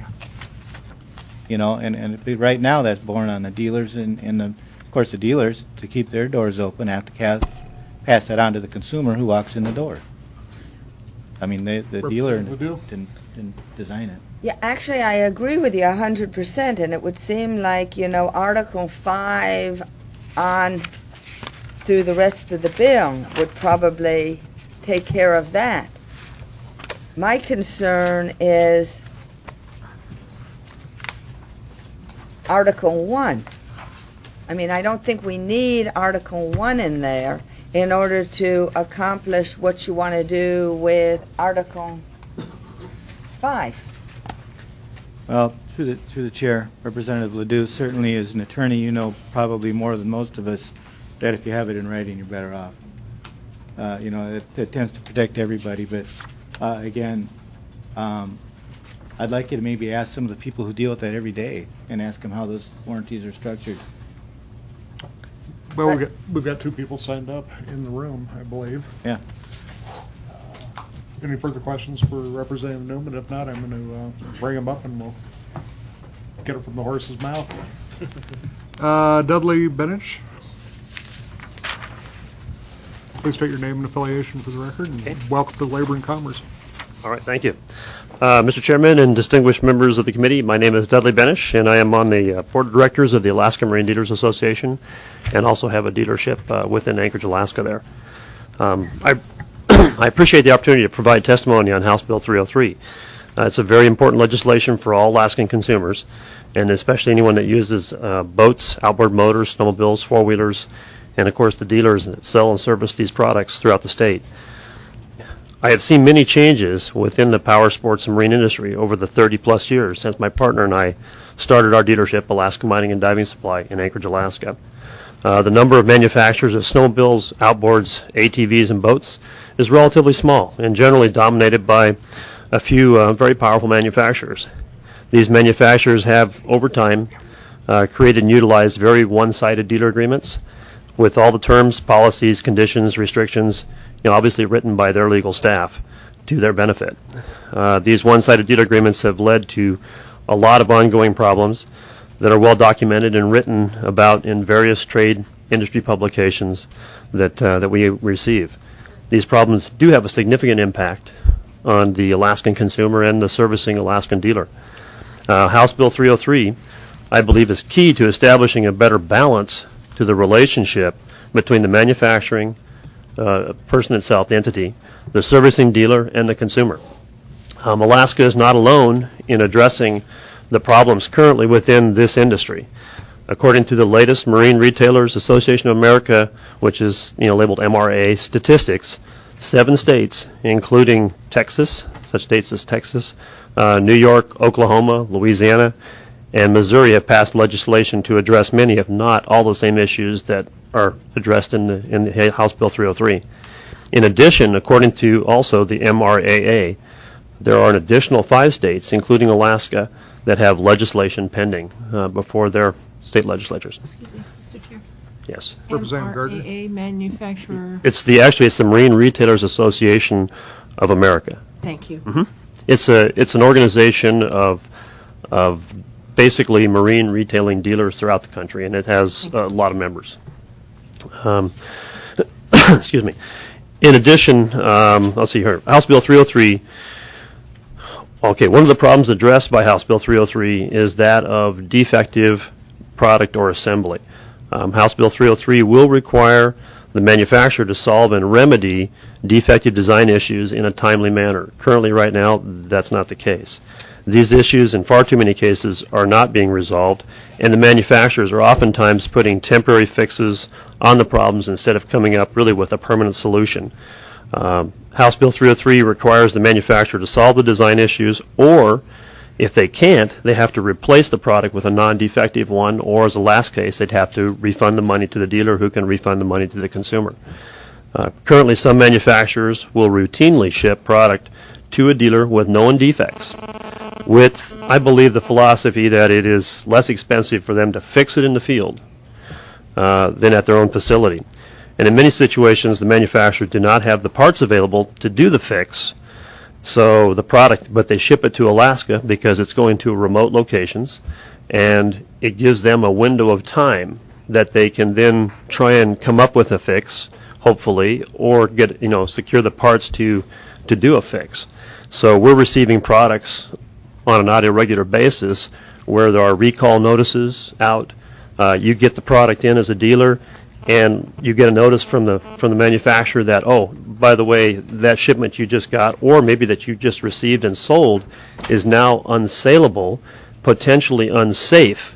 And right now that's borne on the dealers, and of course the dealers, to keep their doors open, have to pass that on to the consumer who walks in the door. I mean, the dealer didn't design it. Yeah, actually, I agree with you 100%, and it would seem like, Article 5 on through the rest of the bill would probably take care of that. My concern is Article 1. I mean, I don't think we need Article 1 in there in order to accomplish what you want to do with Article 5. Well, through the chair, Representative Ledoux, certainly as an attorney, you know probably more than most of us that if you have it in writing, you're better off. It tends to protect everybody, but again, I'd like you to maybe ask some of the people who deal with that every day and ask them how those warranties are structured. Well, we've got two people signed up in the room, I believe. Yeah. Any further questions for Representative Newman? If not, I'm going to bring them up and we'll get it from the horse's mouth. Dudley Benich. Please state your name and affiliation for the record, and welcome to Labor and Commerce. All right, thank you. Mr. Chairman and distinguished members of the committee, my name is Dudley Benich, and I am on the board of directors of the Alaska Marine Dealers Association, and also have a dealership within Anchorage, Alaska there. I appreciate the opportunity to provide testimony on House Bill 303. It's a very important legislation for all Alaskan consumers, and especially anyone that uses boats, outboard motors, snowmobiles, four-wheelers, and of course the dealers that sell and service these products throughout the state. I have seen many changes within the power sports and marine industry over the 30-plus years since my partner and I started our dealership, Alaska Mining and Diving Supply, in Anchorage, Alaska. The number of manufacturers of snowmobiles, outboards, ATVs, and boats is relatively small and generally dominated by a few very powerful manufacturers. These manufacturers have, over time, created and utilized very one-sided dealer agreements with all the terms, policies, conditions, restrictions, obviously written by their legal staff to their benefit. These one-sided dealer agreements have led to a lot of ongoing problems that are well documented and written about in various trade industry publications that we receive. These problems do have a significant impact on the Alaskan consumer and the servicing Alaskan dealer. House Bill 303, I believe, is key to establishing a better balance to the relationship between the manufacturing person itself, the entity, the servicing dealer, and the consumer. Alaska is not alone in addressing the problems currently within this industry. According to the latest Marine Retailers Association of America, which is labeled MRA statistics, 7 states, including Texas, such states as Texas, New York, Oklahoma, Louisiana, and Missouri, have passed legislation to address many, if not all, the same issues that are addressed in the House Bill 303. In addition, according to also the MRAA, there are an additional 5 states, including Alaska, that have legislation pending before their state legislatures. Excuse me, Mr. Chair. Yes. Representative Gardner. MRAA manufacturer. It's the Marine Retailers Association of America. Thank you. Mm-hmm. It's an organization of basically marine retailing dealers throughout the country, and it has a lot of members. Excuse me. In addition, let's see here, House Bill 303. Okay, one of the problems addressed by House Bill 303 is that of defective product or assembly. House Bill 303 will require the manufacturer to solve and remedy defective design issues in a timely manner. Currently, right now, that's not the case. These issues, in far too many cases, are not being resolved, and the manufacturers are oftentimes putting temporary fixes on the problems instead of coming up really with a permanent solution. House Bill 303 requires the manufacturer to solve the design issues, or if they can't, they have to replace the product with a non-defective one, or as a last case, they'd have to refund the money to the dealer, who can refund the money to the consumer. Currently, some manufacturers will routinely ship product to a dealer with known defects, with, I believe, the philosophy that it is less expensive for them to fix it in the field than at their own facility. And in many situations, the manufacturers do not have the parts available to do the fix, so the product, but they ship it to Alaska because it's going to remote locations, and it gives them a window of time that they can then try and come up with a fix, hopefully, or get secure the parts to do a fix. So we're receiving products on a not irregular basis where there are recall notices out. You get the product in as a dealer, and you get a notice from the manufacturer that, oh, by the way, that shipment you just got, or maybe that you just received and sold, is now unsaleable, potentially unsafe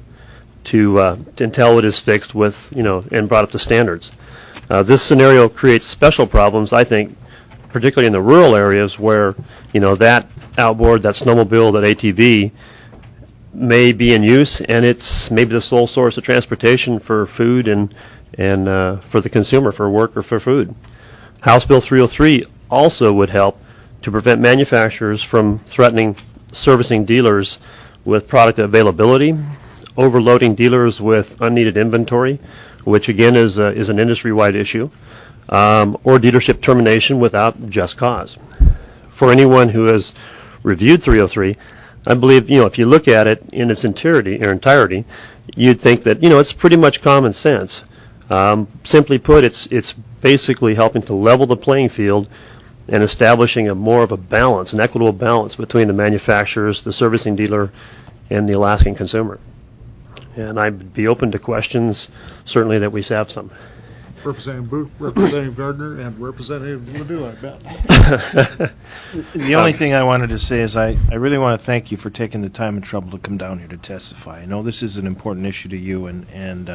until it is fixed with, and brought up to standards. This scenario creates special problems, I think, particularly in the rural areas where, that outboard, that snowmobile, that ATV may be in use, and it's maybe the sole source of transportation for food and for the consumer, for work or for food. House Bill 303 also would help to prevent manufacturers from threatening servicing dealers with product availability, overloading dealers with unneeded inventory, which again is an industry-wide issue, or dealership termination without just cause. For anyone who has reviewed 303, I believe, if you look at it in its entirety, you'd think that, it's pretty much common sense. Simply put, it's basically helping to level the playing field and establishing more of a balance, an equitable balance between the manufacturers, the servicing dealer, and the Alaskan consumer. And I'd be open to questions, certainly that we have some. Representative Booth, Representative Gardner, and Representative Ledoux, I bet. The only thing I wanted to say is I really want to thank you for taking the time and trouble to come down here to testify. I know this is an important issue to you, and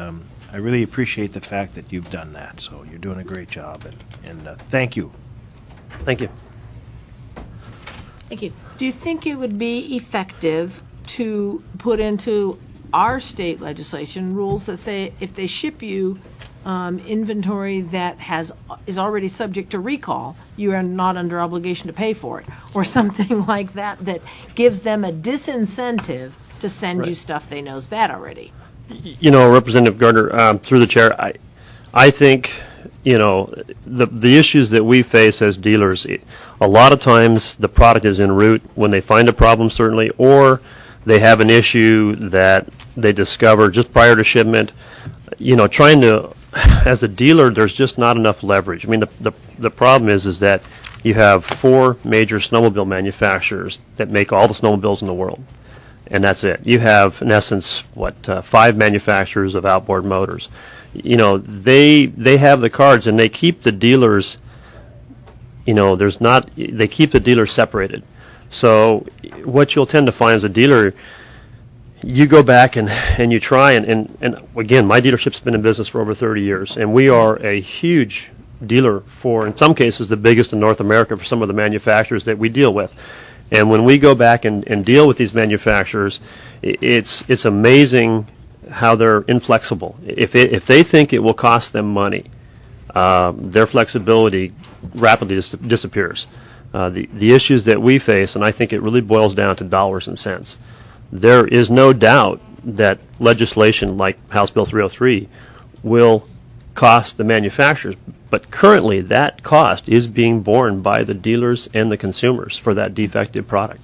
I really appreciate the fact that you've done that. So you're doing a great job, and thank you. Thank you. Thank you. Do you think it would be effective to put into our state legislation rules that say if they ship you inventory that is already subject to recall, you are not under obligation to pay for it, or something like that that gives them a disincentive to send you stuff they know is bad already? You know, Representative Gardner, through the chair, I think, you know, the issues that we face as dealers, a lot of times the product is en route when they find a problem, certainly, or they have an issue that they discover just prior to shipment. You know, trying to, as a dealer, there's just not enough leverage. I mean, the problem is that you have 4 major snowmobile manufacturers that make all the snowmobiles in the world, and that's it. You have, in essence, 5 manufacturers of outboard motors. You know, they have the cards, and they keep the dealers, you know, they keep the dealers separated. So what you'll tend to find as a dealer, you go back and you try, and again, my dealership's been in business for over 30 years, and we are a huge dealer for, in some cases, the biggest in North America for some of the manufacturers that we deal with. And when we go back and deal with these manufacturers, it's amazing how they're inflexible. If they think it will cost them money, their flexibility rapidly disappears. The issues that we face, and I think it really boils down to dollars and cents. There is no doubt that legislation like House Bill 303 will cost the manufacturers, but currently that cost is being borne by the dealers and the consumers for that defective product.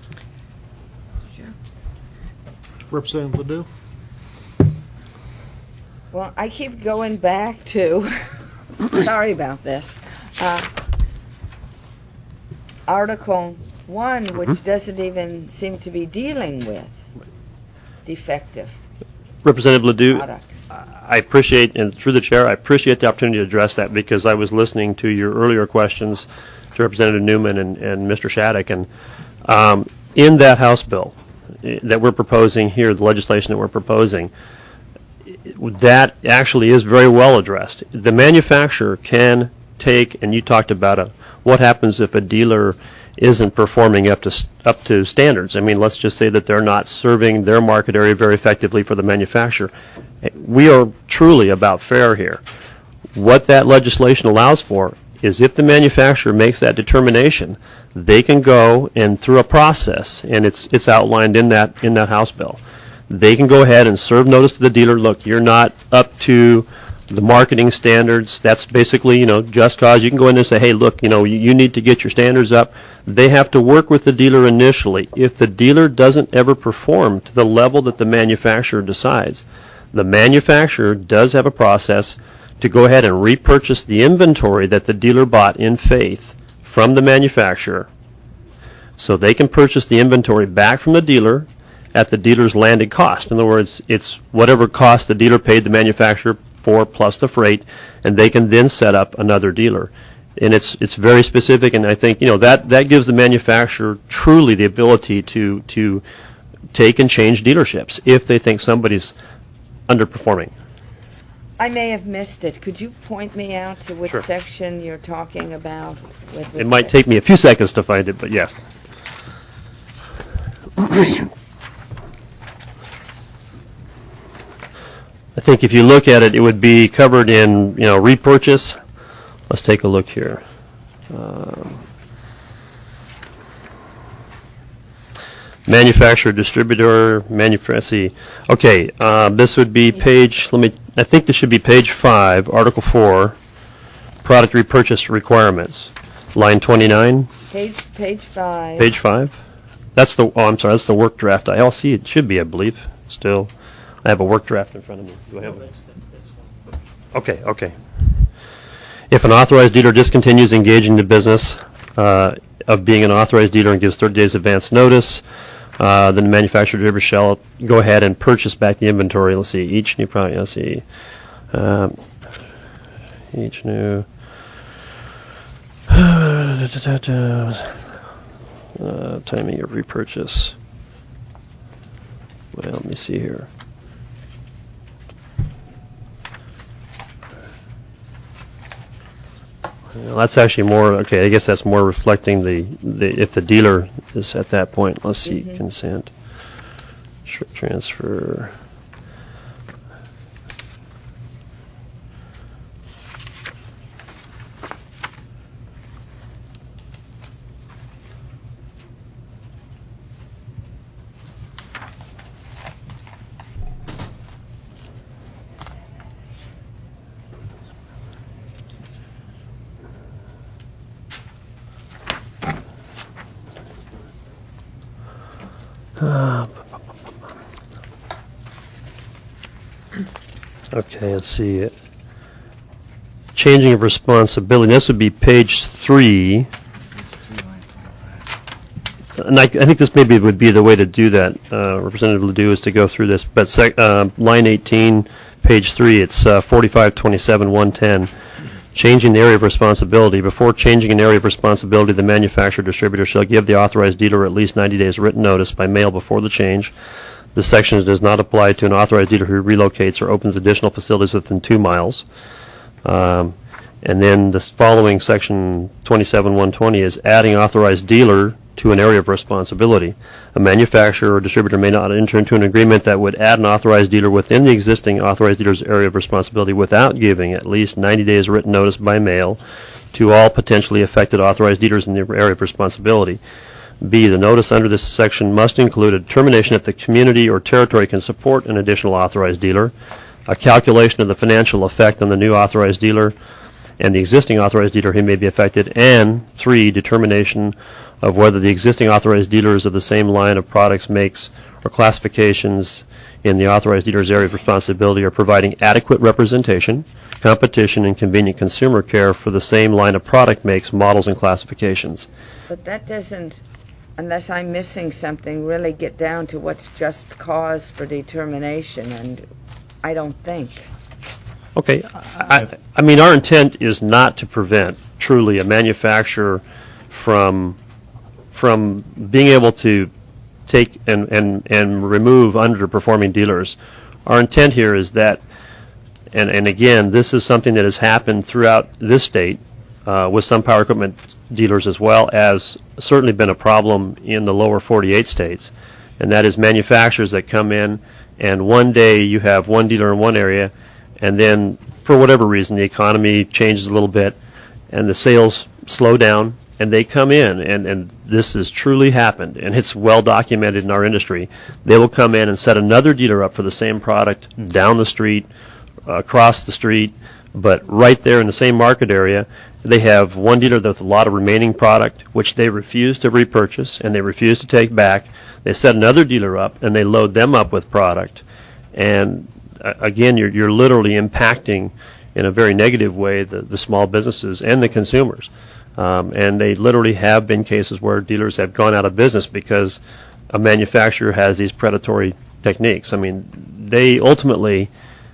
Representative Ledoux? Well, I keep going back to, sorry about this, Article 1, which doesn't even seem to be dealing with defective Representative Ledoux, products. I appreciate, and through the chair, I appreciate the opportunity to address that, because I was listening to your earlier questions to Representative Newman and Mr. Shattuck, and in that House bill that we're proposing here, the legislation that we're proposing, that actually is very well addressed. The manufacturer can take, and you talked about what happens if a dealer isn't performing up to standards. I mean, let's just say that they're not serving their market area very effectively for the manufacturer. We are truly about fair here. What that legislation allows for is if the manufacturer makes that determination, they can go and through a process, and it's outlined in that House bill. They can go ahead and serve notice to the dealer, look, you're not up to the marketing standards. That's basically, you know, just cause. You can go in and say, hey, look, you know, you need to get your standards up. They have to work with the dealer initially. If the dealer doesn't ever perform to the level that the manufacturer decides, the manufacturer does have a process to go ahead and repurchase the inventory that the dealer bought in faith from the manufacturer. So they can purchase the inventory back from the dealer at the dealer's landed cost. In other words, it's whatever cost the dealer paid the manufacturer for plus the freight, and they can then set up another dealer. And it's very specific, and I think, you know, that gives the manufacturer truly the ability to take and change dealerships if they think somebody's underperforming. I may have missed it. Could you point me out to which Sure. section you're talking about? With It might take me a few seconds to find it, but yes. I think if you look at it, it would be covered in, you know, repurchase. Let's take a look here. Manufacturer, distributor, manufacturer. Okay, this would be page. I think this should be page 5, Article 4, product repurchase requirements, line 29. Page 5. Page 5. That's the. Oh, I'm sorry. That's the work draft. I'll see. It should be, I believe. Still, I have a work draft in front of me. Do I have it? Okay. Okay. If an authorized dealer discontinues engaging the business of being an authorized dealer and gives 30 days advance notice, then the manufacturer distributor shall go ahead and purchase back the inventory. Let's see. Each new product. Let's see. Each new. Timing of repurchase. Well, let me see here. Well, that's actually more, okay, I guess that's more reflecting if the dealer is at that point. Let's see, consent. Transfer. Okay, let's see. Changing of responsibility. This would be page 3. And I think this maybe would be the way to do that, Representative Ledoux, is to go through this. But line 18, page 3, it's 4527-110. Changing the area of responsibility. Before changing an area of responsibility, the manufacturer distributor shall give the authorized dealer at least 90 days written notice by mail before the change. This section does not apply to an authorized dealer who relocates or opens additional facilities within 2 miles. And then this following section 27-120 is adding authorized dealer to an area of responsibility. A manufacturer or distributor may not enter into an agreement that would add an authorized dealer within the existing authorized dealer's area of responsibility without giving at least 90 days written notice by mail to all potentially affected authorized dealers in the area of responsibility. B, the notice under this section must include a determination if the community or territory can support an additional authorized dealer, a calculation of the financial effect on the new authorized dealer and the existing authorized dealer who may be affected, and 3, determination of whether the existing authorized dealers of the same line of products, makes, or classifications in the authorized dealer's area of responsibility are providing adequate representation, competition, and convenient consumer care for the same line of product makes, models, and classifications. But that doesn't, unless I'm missing something, really get down to what's just cause for determination, and I don't think. Okay. I mean, our intent is not to prevent truly a manufacturer from being able to take and remove underperforming dealers. Our intent here is that, and again, this is something that has happened throughout this state with some power equipment dealers, as well as certainly been a problem in the lower 48 states, and that is manufacturers that come in and one day you have one dealer in one area, and then for whatever reason the economy changes a little bit and the sales slow down, and they come in, and this has truly happened, and it's well documented in our industry. They will come in and set another dealer up for the same product down the street, across the street, but right there in the same market area. They have one dealer with a lot of remaining product, which they refuse to repurchase and they refuse to take back. They set another dealer up and they load them up with product. And again, you're literally impacting in a very negative way the small businesses and the consumers. And they literally have been cases where dealers have gone out of business because a manufacturer has these predatory techniques. I mean, they ultimately,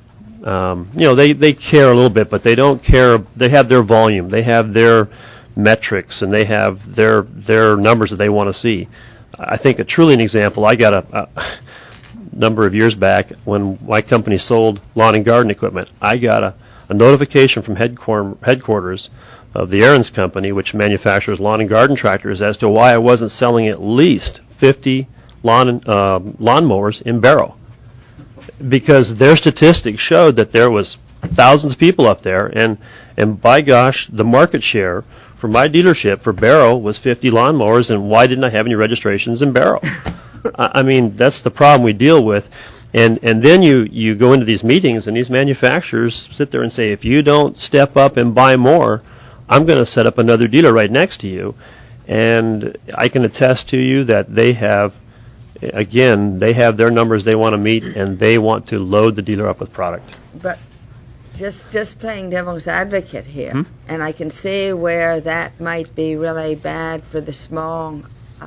they care a little bit, but they don't care. They have their volume, they have their metrics, and they have their numbers that they want to see. I think truly an example, I got a number of years back when my company sold lawn and garden equipment. I got a notification from headquarters of the Aaron's company, which manufactures lawn and garden tractors, as to why I wasn't selling at least 50 lawnmowers in Barrow. Because their statistics showed that there was thousands of people up there, and by gosh, the market share for my dealership for Barrow was 50 lawnmowers, and why didn't I have any registrations in Barrow? I mean, that's the problem we deal with. And then you go into these meetings, and these manufacturers sit there and say, if you don't step up and buy more, I'm going to set up another dealer right next to you. And I can attest to you that they have, again, they have their numbers they want to meet, and they want to load the dealer up with product. But just playing devil's advocate here, and I can see where that might be really bad for the small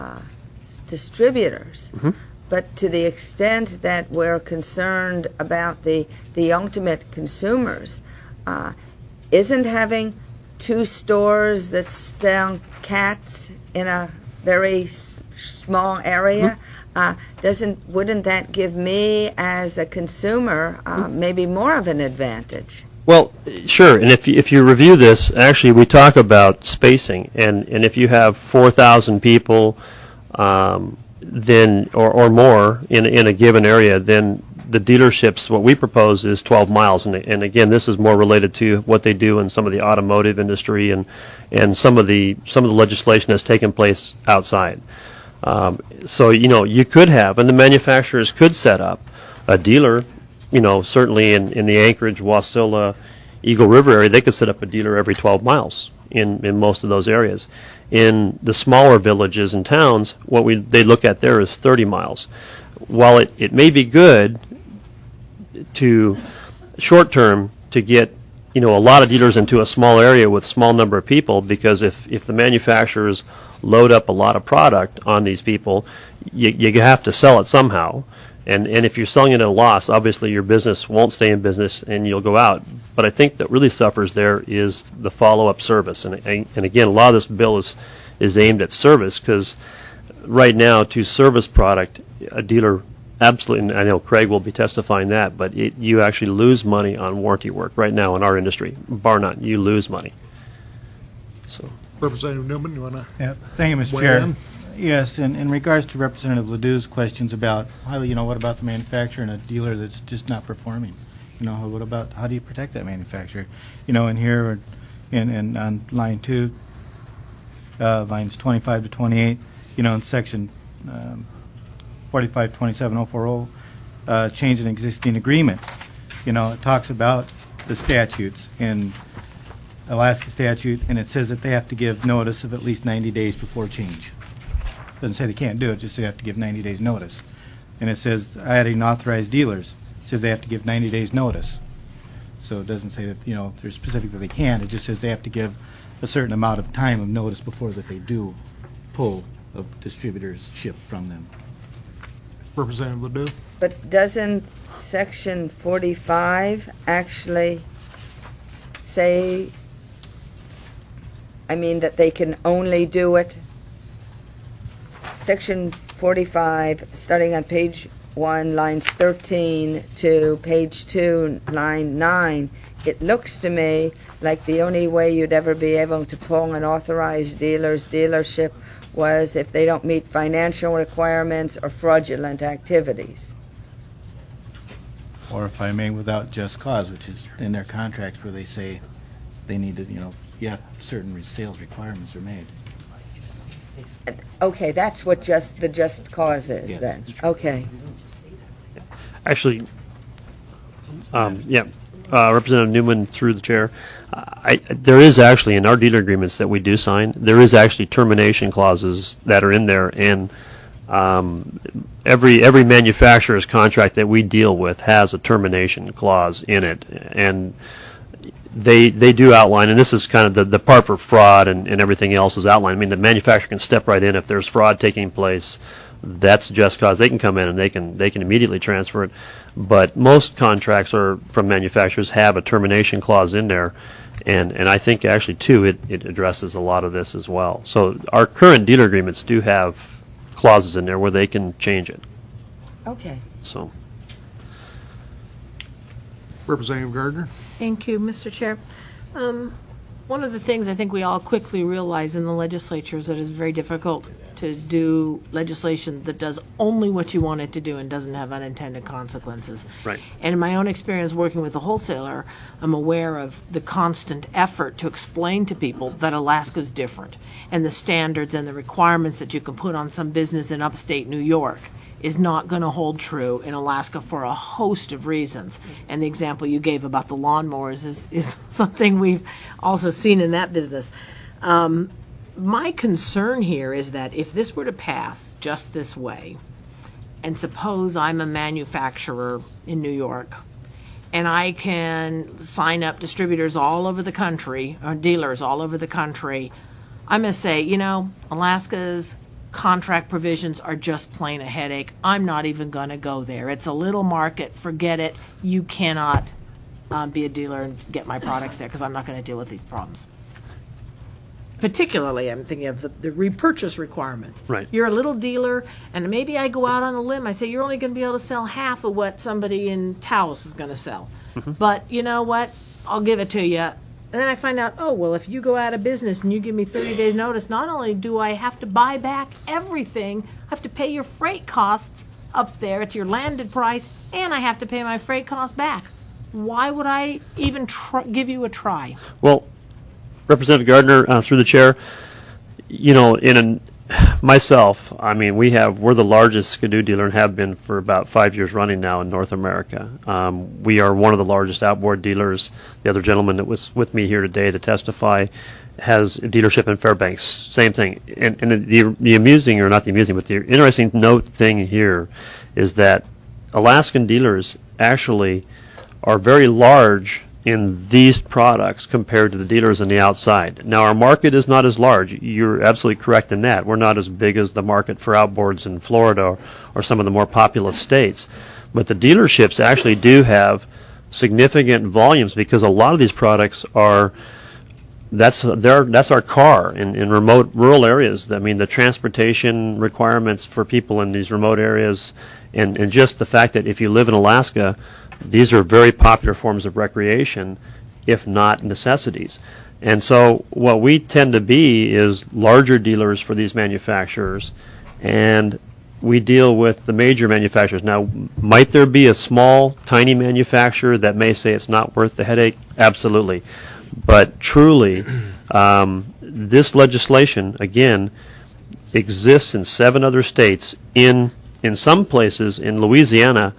distributors. But to the extent that we're concerned about the ultimate consumers, isn't having two stores that sell cats in a very small area, wouldn't that give me as a consumer maybe more of an advantage? Well, sure, and if you review this, actually, we talk about spacing, and if you have 4,000 people, then or more in a given area, then the dealerships, what we propose is 12 miles, and again, this is more related to what they do in some of the automotive industry and some of the legislation that's taken place outside. So you could have, and the manufacturers could set up a dealer. Certainly in the Anchorage, Wasilla, Eagle River area, they could set up a dealer every 12 miles in most of those areas. In the smaller villages and towns, what they look at there is 30 miles. While it may be good to short term to get a lot of dealers into a small area with a small number of people, because if the manufacturers load up a lot of product on these people, you have to sell it somehow. And if you're selling it at a loss, obviously your business won't stay in business and you'll go out. But I think that really suffers there is the follow-up service. And again, a lot of this bill is aimed at service, because right now to service product, a dealer absolutely, and I know Craig will be testifying that, but you actually lose money on warranty work right now in our industry. Bar none, you lose money. So, Representative Newman, you want to? Yeah, thank you, Mr. Weigh Chair. in? Yes, in regards to Representative Ledoux's questions about what about the manufacturer and a dealer that's just not performing? What about, how do you protect that manufacturer? In here, in on line 2, lines 25 to 28, in section 4527040, change an existing agreement. It talks about the statutes in Alaska statute, and it says that they have to give notice of at least 90 days before change. Doesn't say they can't do it, just they have to give 90 days notice. And it says adding authorized dealers, it says they have to give 90 days notice. So it doesn't say that they're specific that they can, it just says they have to give a certain amount of time of notice before that they do pull a distributor's ship from them. Representative Ledoux? But doesn't section 45 actually say, that they can only do it? Section 45, starting on page 1, lines 13 to page 2, line 9, it looks to me like the only way you'd ever be able to pull an authorized dealership was if they don't meet financial requirements or fraudulent activities. Or if I may, without just cause, which is in their contracts where they say they need to, certain sales requirements are made. Okay, that's what the just cause is, Yes. then. Okay. actually, Representative Newman, through the chair, there is actually, in our dealer agreements that we do sign, there is actually termination clauses that are in there, and every manufacturer's contract that we deal with has a termination clause in it, and they do outline, and this is kind of the part for fraud and everything else is outlined. I mean, the manufacturer can step right in if there's fraud taking place. That's just cause. They can come in and they can immediately transfer it. But most contracts from manufacturers have a termination clause in there, and I think actually too it addresses a lot of this as well. So our current dealer agreements do have clauses in there where they can change it. Okay. So. Representative Gardner? Thank you, Mr. Chair. One of the things I think we all quickly realize in the legislature is that it's very difficult to do legislation that does only what you want it to do and doesn't have unintended consequences. Right. And in my own experience working with a wholesaler, I'm aware of the constant effort to explain to people that Alaska's different, and the standards and the requirements that you can put on some business in upstate New York is not going to hold true in Alaska for a host of reasons. And the example you gave about the lawnmowers is something we've also seen in that business. My concern here is that if this were to pass just this way, and suppose I'm a manufacturer in New York, and I can sign up distributors all over the country, or dealers all over the country, I'm going to say, Alaska's contract provisions are just plain a headache. I'm not even going to go there. It's a little market. Forget it. You cannot be a dealer and get my products there because I'm not going to deal with these problems. Particularly, I'm thinking of the repurchase requirements. Right. You're a little dealer, and maybe I go out on a limb. I say you're only going to be able to sell half of what somebody in Taos is going to sell. Mm-hmm. But you know what? I'll give it to you. And then I find out, oh, well, if you go out of business and you give me 30 days notice, not only do I have to buy back everything, I have to pay your freight costs up there at your landed price, and I have to pay my freight costs back. Why would I even give you a try? Well, Representative Gardner, through the chair, you know, myself, I mean, we're the largest Skidoo dealer and have been for about 5 years running now in North America. We are one of the largest outboard dealers. The other gentleman that was with me here today to testify has a dealership in Fairbanks. Same thing. And the amusing, or not the amusing, but the interesting note thing here is that Alaskan dealers actually are very large in these products compared to the dealers on the outside. Now, our market is not as large. You're absolutely correct in that. We're not as big as the market for outboards in Florida or some of the more populous states. But the dealerships actually do have significant volumes because a lot of these products are that's our car in remote rural areas. I mean, the transportation requirements for people in these remote areas and just the fact that if you live in Alaska, these are very popular forms of recreation, if not necessities. And so what we tend to be is larger dealers for these manufacturers, and we deal with the major manufacturers. Now, might there be a small, tiny manufacturer that may say it's not worth the headache? Absolutely. But truly, this legislation, again, exists in 7 other states. In some places, in Louisiana,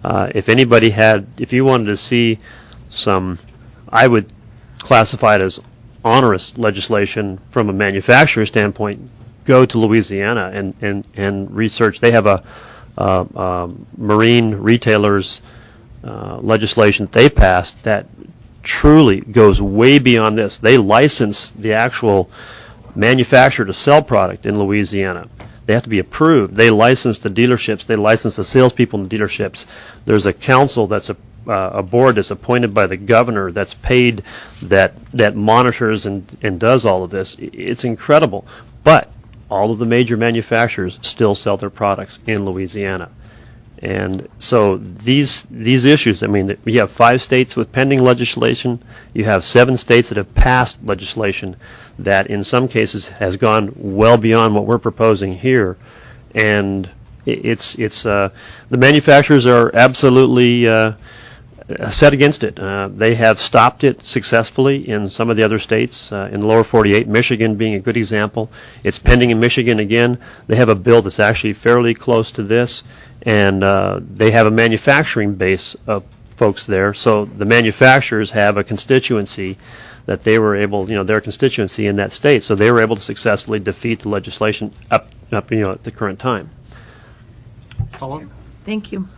if you wanted to see some, I would classify it as onerous legislation from a manufacturer standpoint, go to Louisiana and research. They have a marine retailers legislation that they passed that truly goes way beyond this. They license the actual manufacturer to sell product in Louisiana. They have to be approved. They license the dealerships. They license the salespeople in the dealerships. There's a council that's a board that's appointed by the governor that's paid that monitors and does all of this. It's incredible. But all of the major manufacturers still sell their products in Louisiana. And so these issues, I mean, you have 5 states with pending legislation. You have 7 states that have passed legislation that in some cases has gone well beyond what we're proposing here. And the manufacturers are absolutely set against it. They have stopped it successfully in some of the other states, in the lower 48, Michigan being a good example. It's pending in Michigan again. They have a bill that's actually fairly close to this, and they have a manufacturing base of folks there. So the manufacturers have a constituency that they were able, their constituency in that state, so they were able to successfully defeat the legislation up at the current time. Follow? Thank you.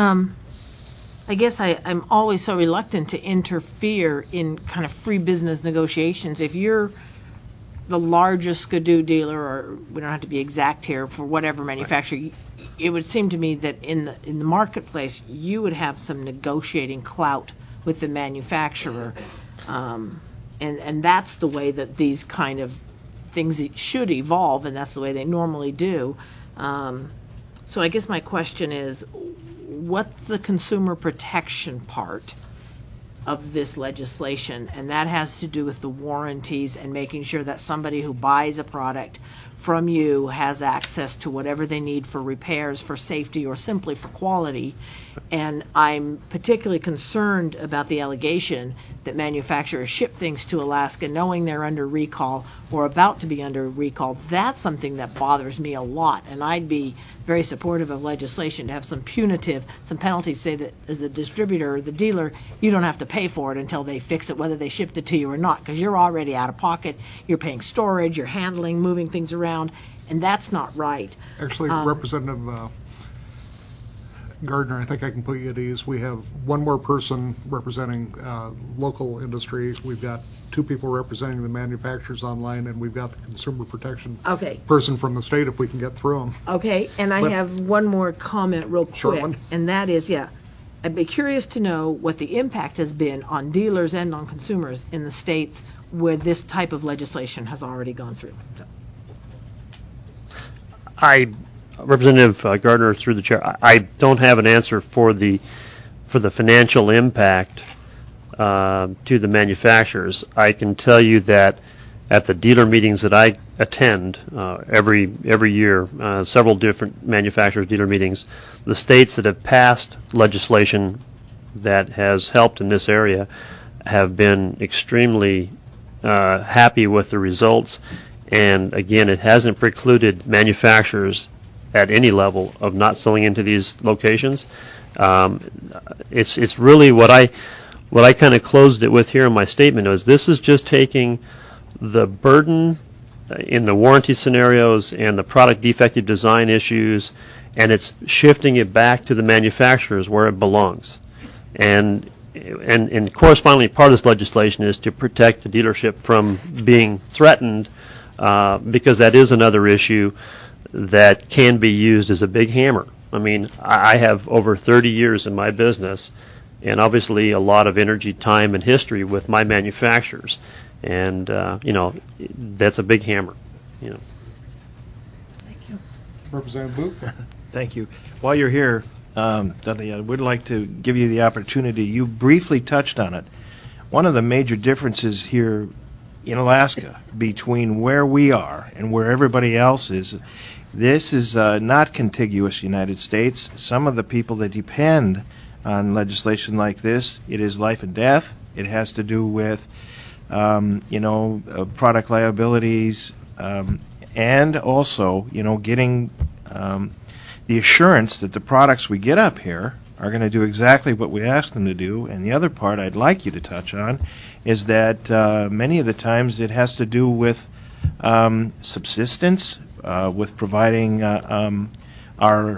I guess I'm always so reluctant to interfere in kind of free business negotiations. If you're the largest Skidoo dealer, or we don't have to be exact here, for whatever manufacturer, it would seem to me that in the marketplace you would have some negotiating clout with the manufacturer, and that's the way that these kind of things should evolve, and that's the way they normally do. So I guess my question is, what's the consumer protection part of this legislation? And that has to do with the warranties and making sure that somebody who buys a product from you has access to whatever they need for repairs, for safety, or simply for quality. And I'm particularly concerned about the allegation that manufacturers ship things to Alaska knowing they're under recall or about to be under recall. That's something that bothers me a lot, and I'd be very supportive of legislation to have some penalties, say that as a distributor or the dealer, you don't have to pay for it until they fix it, whether they shipped it to you or not, because you're already out of pocket, you're paying storage, you're handling, moving things around, and that's not right. Actually, Representative Gardner, I think I can put you at ease. We have one more person representing local industry. We've got 2 people representing the manufacturers online, and we've got the consumer protection person from the state if we can get through them. Okay, and I have one more comment real quick, Short one. and that is, I'd be curious to know what the impact has been on dealers and on consumers in the states where this type of legislation has already gone through. So. Representative Gardner, through the chair, I don't have an answer for the financial impact to the manufacturers. I can tell you that at the dealer meetings that I attend every year, several different manufacturers' dealer meetings, the states that have passed legislation that has helped in this area have been extremely happy with the results. And again, it hasn't precluded manufacturers at any level of not selling into these locations. It's really what I kind of closed it with here in my statement was this is just taking the burden in the warranty scenarios and the product defective design issues, and it's shifting it back to the manufacturers where it belongs. And correspondingly, part of this legislation is to protect the dealership from being threatened, because that is another issue that can be used as a big hammer. I mean, I have over 30 years in my business, and obviously a lot of energy, time, and history with my manufacturers. And, that's a big hammer, Representative Booth? Thank you. While you're here, Dudley, I would like to give you the opportunity. You briefly touched on it. One of the major differences here in Alaska between where we are and where everybody else is, this is not contiguous United States. Some of the people that depend on legislation like this, it is life and death. It has to do with, product liabilities, and also, getting the assurance that the products we get up here are going to do exactly what we ask them to do. And the other part I'd like you to touch on is that many of the times it has to do with subsistence, with providing our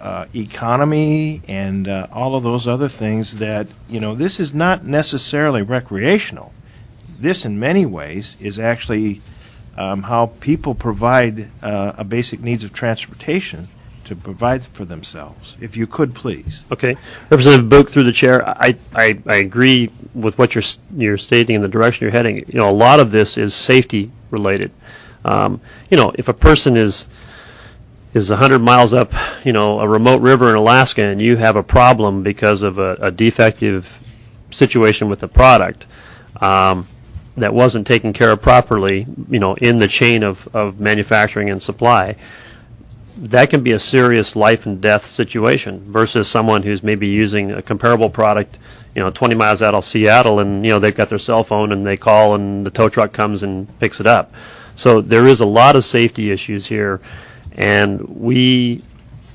economy and all of those other things that, this is not necessarily recreational. This, in many ways, is actually how people provide a basic needs of transportation to provide for themselves. If you could, please. Okay. Representative Book, through the chair, I agree with what you're stating in the direction you're heading. A lot of this is safety related. If a person is 100 miles up, a remote river in Alaska, and you have a problem because of a defective situation with the product that wasn't taken care of properly, in the chain of manufacturing and supply, that can be a serious life and death situation versus someone who's maybe using a comparable product, 20 miles out of Seattle, and they've got their cell phone and they call and the tow truck comes and picks it up. So there is a lot of safety issues here, and the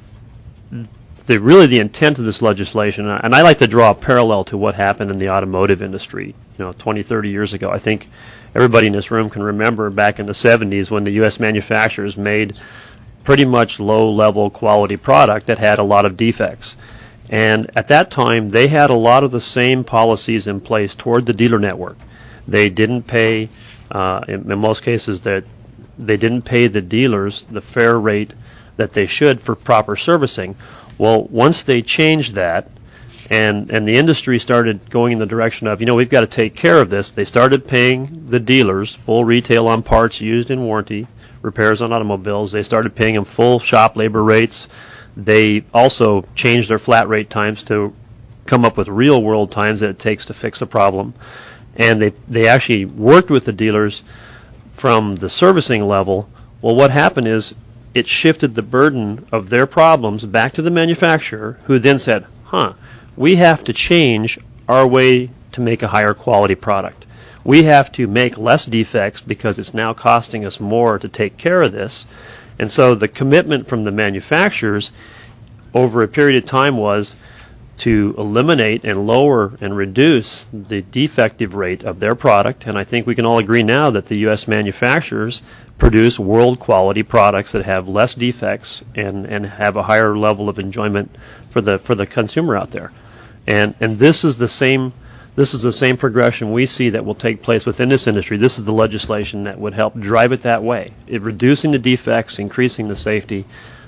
intent of this legislation, and I like to draw a parallel to what happened in the automotive industry, 20, 30 years ago. I think everybody in this room can remember back in the 70s when the U.S. manufacturers made pretty much low-level quality product that had a lot of defects. And at that time, they had a lot of the same policies in place toward the dealer network. They didn't pay, in most cases, that they didn't pay the dealers the fair rate that they should for proper servicing. Well, once they changed that, and the industry started going in the direction of, we've got to take care of this, they started paying the dealers full retail on parts used in warranty, repairs on automobiles. They started paying them full shop labor rates. They also changed their flat rate times to come up with real world times that it takes to fix a problem. And they actually worked with the dealers from the servicing level. Well, what happened is it shifted the burden of their problems back to the manufacturer, who then said, we have to change our way to make a higher quality product. We have to make less defects because it's now costing us more to take care of this. And so the commitment from the manufacturers over a period of time was to eliminate and lower and reduce the defective rate of their product. And I think we can all agree now that the U.S. manufacturers produce world quality products that have less defects and have a higher level of enjoyment for the consumer out there. And this is the same progression we see that will take place within this industry. This is the legislation that would help drive it that way, reducing the defects, increasing the safety,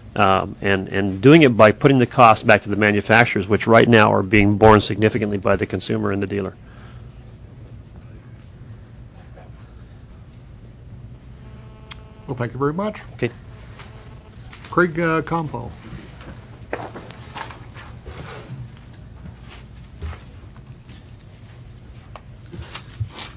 and doing it by putting the cost back to the manufacturers, which right now are being borne significantly by the consumer and the dealer. Well, thank you very much. Okay. Craig Compo.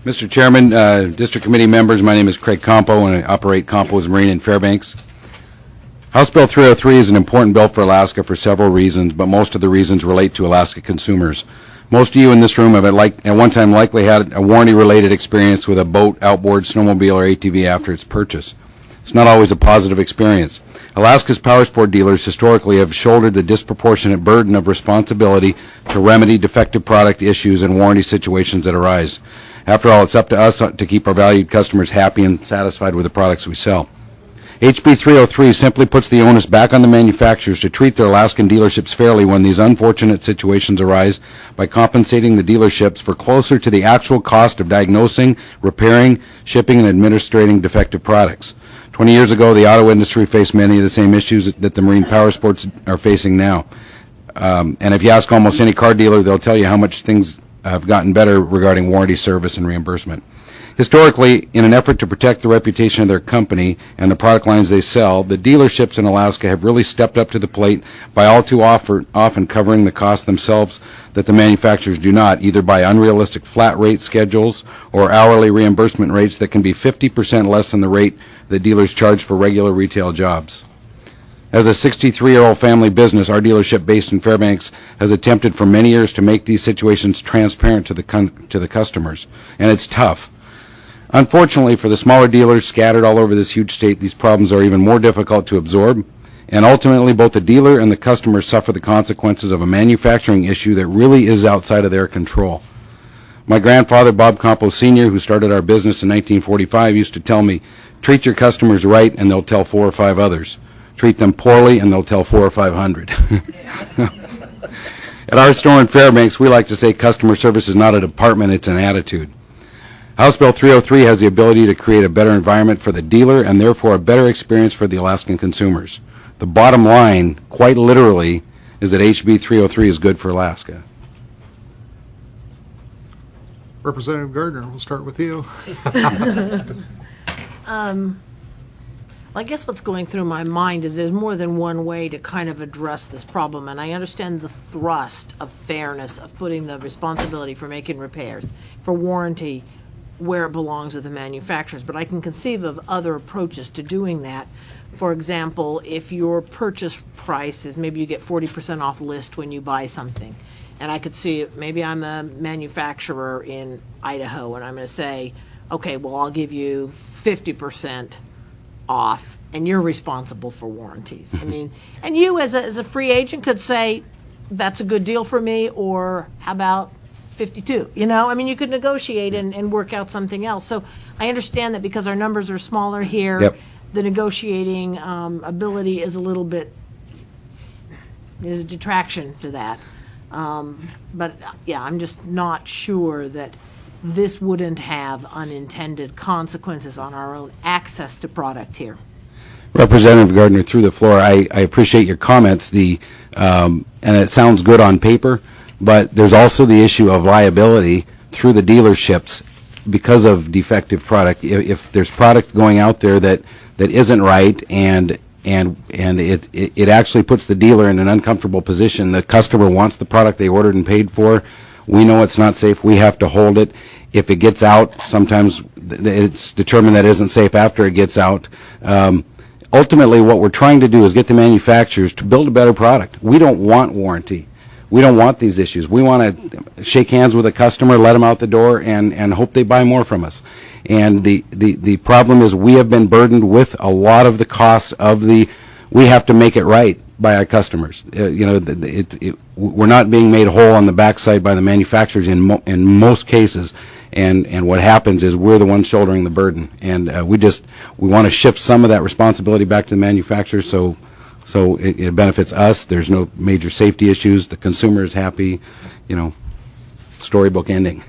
Mr. Chairman, District Committee members, my name is Craig Campo, and I operate Campo's Marine in Fairbanks. House Bill 303 is an important bill for Alaska for several reasons, but most of the reasons relate to Alaska consumers. Most of you in this room have at one time likely had a warranty-related experience with a boat, outboard, snowmobile, or ATV after its purchase. It's not always a positive experience. Alaska's powersport dealers historically have shouldered the disproportionate burden of responsibility to remedy defective product issues and warranty situations that arise. After all, it's up to us to keep our valued customers happy and satisfied with the products we sell. HB 303 simply puts the onus back on the manufacturers to treat their Alaskan dealerships fairly when these unfortunate situations arise by compensating the dealerships for closer to the actual cost of diagnosing, repairing, shipping, and administrating defective products. 20 years ago, the auto industry faced many of the same issues that the marine power sports are facing now. And if you ask almost any car dealer, they'll tell you how much things have gotten better regarding warranty, service, and reimbursement. Historically, in an effort to protect the reputation of their company and the product lines they sell, the dealerships in Alaska have really stepped up to the plate by all too often covering the costs themselves that the manufacturers do not, either by unrealistic flat rate schedules or hourly reimbursement rates that can be 50% less than the rate that dealers charge for regular retail jobs. As a 63-year-old family business, our dealership based in Fairbanks has attempted for many years to make these situations transparent to the customers, and it's tough. Unfortunately, for the smaller dealers scattered all over this huge state, these problems are even more difficult to absorb, and ultimately both the dealer and the customer suffer the consequences of a manufacturing issue that really is outside of their control. My grandfather, Bob Campo Sr., who started our business in 1945, used to tell me, treat your customers right and they'll tell 4 or 5 others. Treat them poorly and they'll tell 400 or 500. At our store in Fairbanks, we like to say customer service is not a department, it's an attitude. House Bill 303 has the ability to create a better environment for the dealer and therefore a better experience for the Alaskan consumers. The bottom line, quite literally, is that HB 303 is good for Alaska. Representative Gardner, we'll start with you. I guess what's going through my mind is there's more than one way to kind of address this problem, and I understand the thrust of fairness of putting the responsibility for making repairs, for warranty, where it belongs with the manufacturers, but I can conceive of other approaches to doing that. For example, if your purchase price is maybe you get 40% off list when you buy something, and I could see maybe I'm a manufacturer in Idaho and I'm going to say, okay, well, I'll give you 50% off and you're responsible for warranties. I mean, and you as a free agent could say, that's a good deal for me, or how about 52, you know? I mean, you could negotiate and work out something else. So I understand that because our numbers are smaller here, Yep. the negotiating ability is a little bit, is a detraction to that. But yeah, I'm just not sure that this wouldn't have unintended consequences on our own access to product here. Representative Gardner, through the floor, I appreciate your comments. And it sounds good on paper, but there's also the issue of liability through the dealerships because of defective product. If there's product going out there that isn't right and it actually puts the dealer in an uncomfortable position. The customer wants the product they ordered and paid for. We know it's not safe. We have to hold it. If it gets out, sometimes it's determined that it isn't safe after it gets out. Ultimately, what we're trying to do is get the manufacturers to build a better product. We don't want warranty. We don't want these issues. We want to shake hands with a customer, let them out the door, and hope they buy more from us. And the problem is we have been burdened with a lot of the costs of we have to make it right by our customers. We're not being made whole on the backside by the manufacturers in most cases. And what happens is we're the ones shouldering the burden. And we want to shift some of that responsibility back to the manufacturers so it benefits us. There's no major safety issues. The consumer is happy. Storybook ending.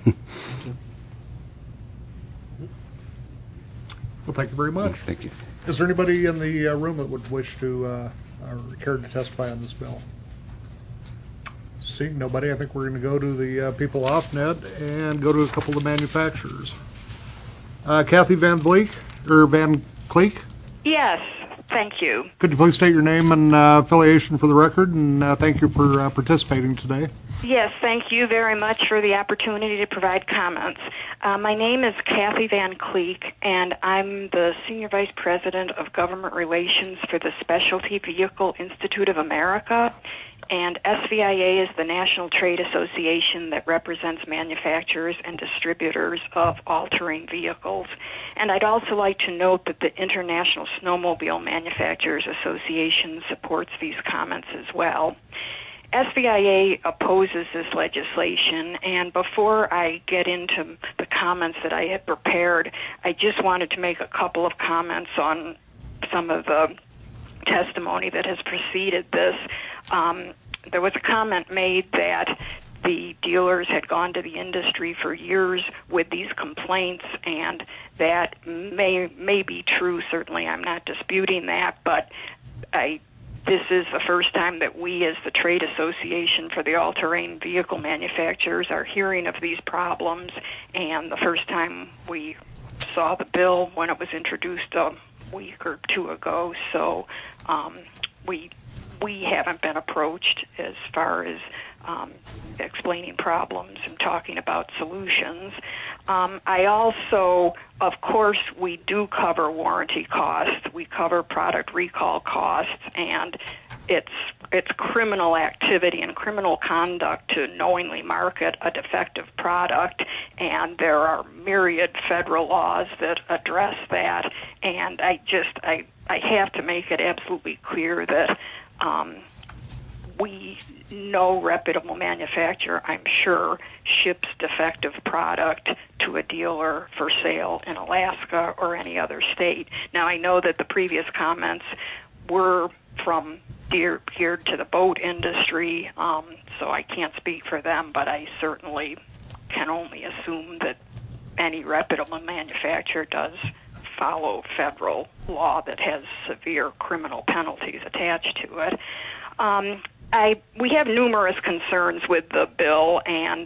Well, thank you very much. Thank you. Is there anybody in the room that would wish to or care to testify on this bill? Seeing nobody, I think we're going to go to the people off net and go to a couple of the manufacturers. Kathy Van Cleek? Yes. Thank you. Could you please state your name and affiliation for the record, and thank you for participating today. Yes, thank you very much for the opportunity to provide comments. My name is Kathy Van Cleek, and I'm the Senior Vice President of Government Relations for the Specialty Vehicle Institute of America, and SVIA is the National Trade Association that represents manufacturers and distributors of all-terrain vehicles. And I'd also like to note that the International Snowmobile Manufacturers Association supports these comments as well. SVIA opposes this legislation, and before I get into the comments that I had prepared, I just wanted to make a couple of comments on some of the testimony that has preceded this. There was a comment made that the dealers had gone to the industry for years with these complaints, and that may be true. Certainly, I'm not disputing that, but this is the first time that we, as the trade association for the all-terrain vehicle manufacturers, are hearing of these problems, and the first time we saw the bill when it was introduced a week or two ago. So we haven't been approached as far as explaining problems and talking about solutions. I also, of course, we do cover warranty costs. We cover product recall costs, and it's criminal activity and criminal conduct to knowingly market a defective product, and there are myriad federal laws that address that. And I have to make it absolutely clear that no reputable manufacturer, I'm sure, ships defective product to a dealer for sale in Alaska or any other state. Now, I know that the previous comments were geared to the boat industry, so I can't speak for them, but I certainly can only assume that any reputable manufacturer does follow federal law that has severe criminal penalties attached to it. We have numerous concerns with the bill, and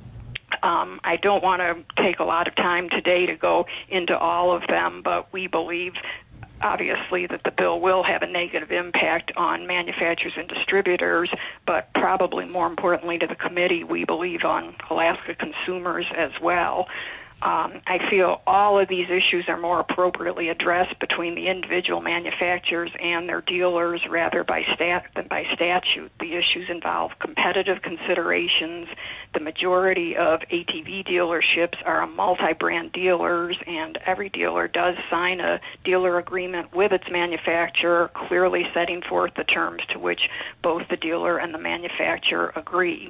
I don't want to take a lot of time today to go into all of them, but we believe, obviously, that the bill will have a negative impact on manufacturers and distributors, but probably more importantly to the committee, we believe on Alaska consumers as well. I feel all of these issues are more appropriately addressed between the individual manufacturers and their dealers rather than by statute. The issues involve competitive considerations. The majority of ATV dealerships are multi-brand dealers, and every dealer does sign a dealer agreement with its manufacturer, clearly setting forth the terms to which both the dealer and the manufacturer agree.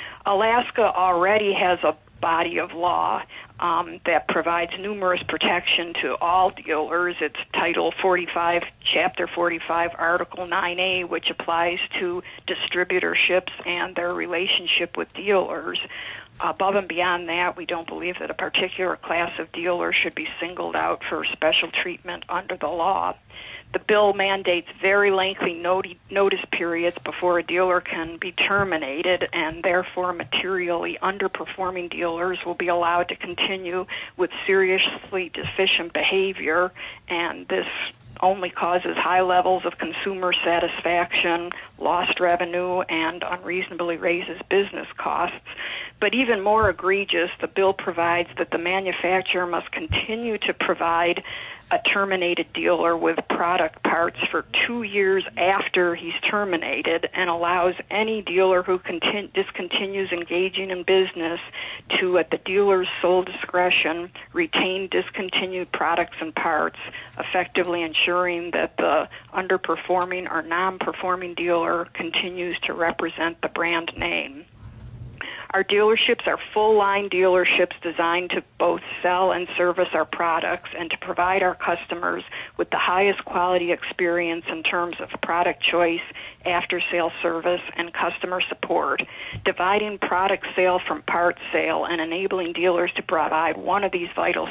Alaska already has a body of law that provides numerous protection to all dealers. It's Title 45, Chapter 45, Article 9A, which applies to distributorships and their relationship with dealers. Above and beyond that, we don't believe that a particular class of dealers should be singled out for special treatment under the law. The bill mandates very lengthy notice periods before a dealer can be terminated, and therefore materially underperforming dealers will be allowed to continue with seriously deficient behavior, and this only causes high levels of consumer satisfaction, lost revenue, and unreasonably raises business costs. But even more egregious, the bill provides that the manufacturer must continue to provide a terminated dealer with product parts for 2 years after he's terminated, and allows any dealer who discontinues engaging in business to, at the dealer's sole discretion, retain discontinued products and parts, effectively ensuring that the underperforming or non-performing dealer continues to represent the brand name. Our dealerships are full-line dealerships designed to both sell and service our products and to provide our customers with the highest quality experience in terms of product choice, after-sale service, and customer support. Dividing product sale from parts sale and enabling dealers to provide one of these vital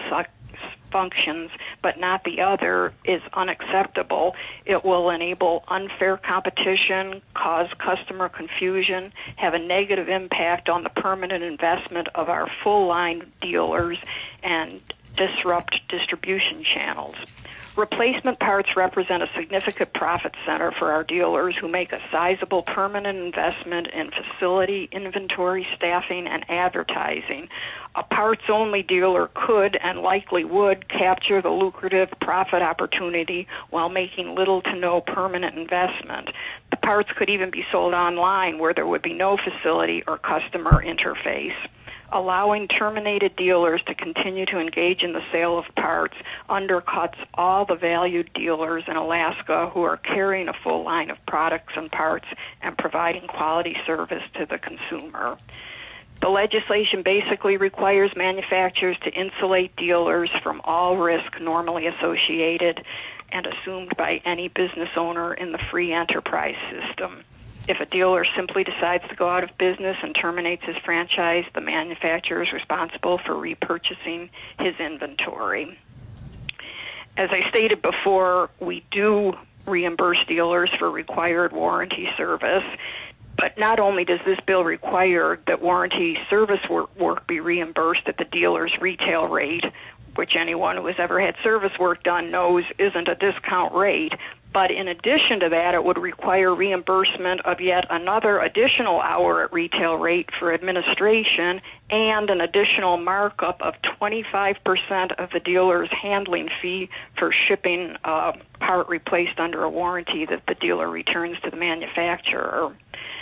functions but not the other is unacceptable. It will enable unfair competition, cause customer confusion, have a negative impact on the permanent investment of our full-line dealers, and disrupt distribution channels. Replacement parts represent a significant profit center for our dealers who make a sizable permanent investment in facility, inventory, staffing, and advertising. A parts-only dealer could and likely would capture the lucrative profit opportunity while making little to no permanent investment. The parts could even be sold online where there would be no facility or customer interface. Allowing terminated dealers to continue to engage in the sale of parts undercuts all the valued dealers in Alaska who are carrying a full line of products and parts and providing quality service to the consumer. The legislation basically requires manufacturers to insulate dealers from all risk normally associated and assumed by any business owner in the free enterprise system. If a dealer simply decides to go out of business and terminates his franchise, the manufacturer is responsible for repurchasing his inventory. As I stated before, we do reimburse dealers for required warranty service. But not only does this bill require that warranty service work be reimbursed at the dealer's retail rate, which anyone who has ever had service work done knows isn't a discount rate, but in addition to that, it would require reimbursement of yet another additional hour at retail rate for administration and an additional markup of 25% of the dealer's handling fee for shipping a part replaced under a warranty that the dealer returns to the manufacturer.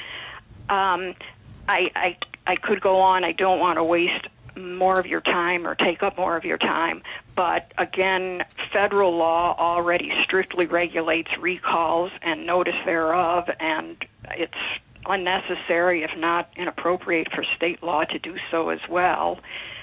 I could go on. I don't want to waste more of your time or take up more of your time. But again, federal law already strictly regulates recalls and notice thereof, and it's unnecessary, if not inappropriate, for state law to do so as well.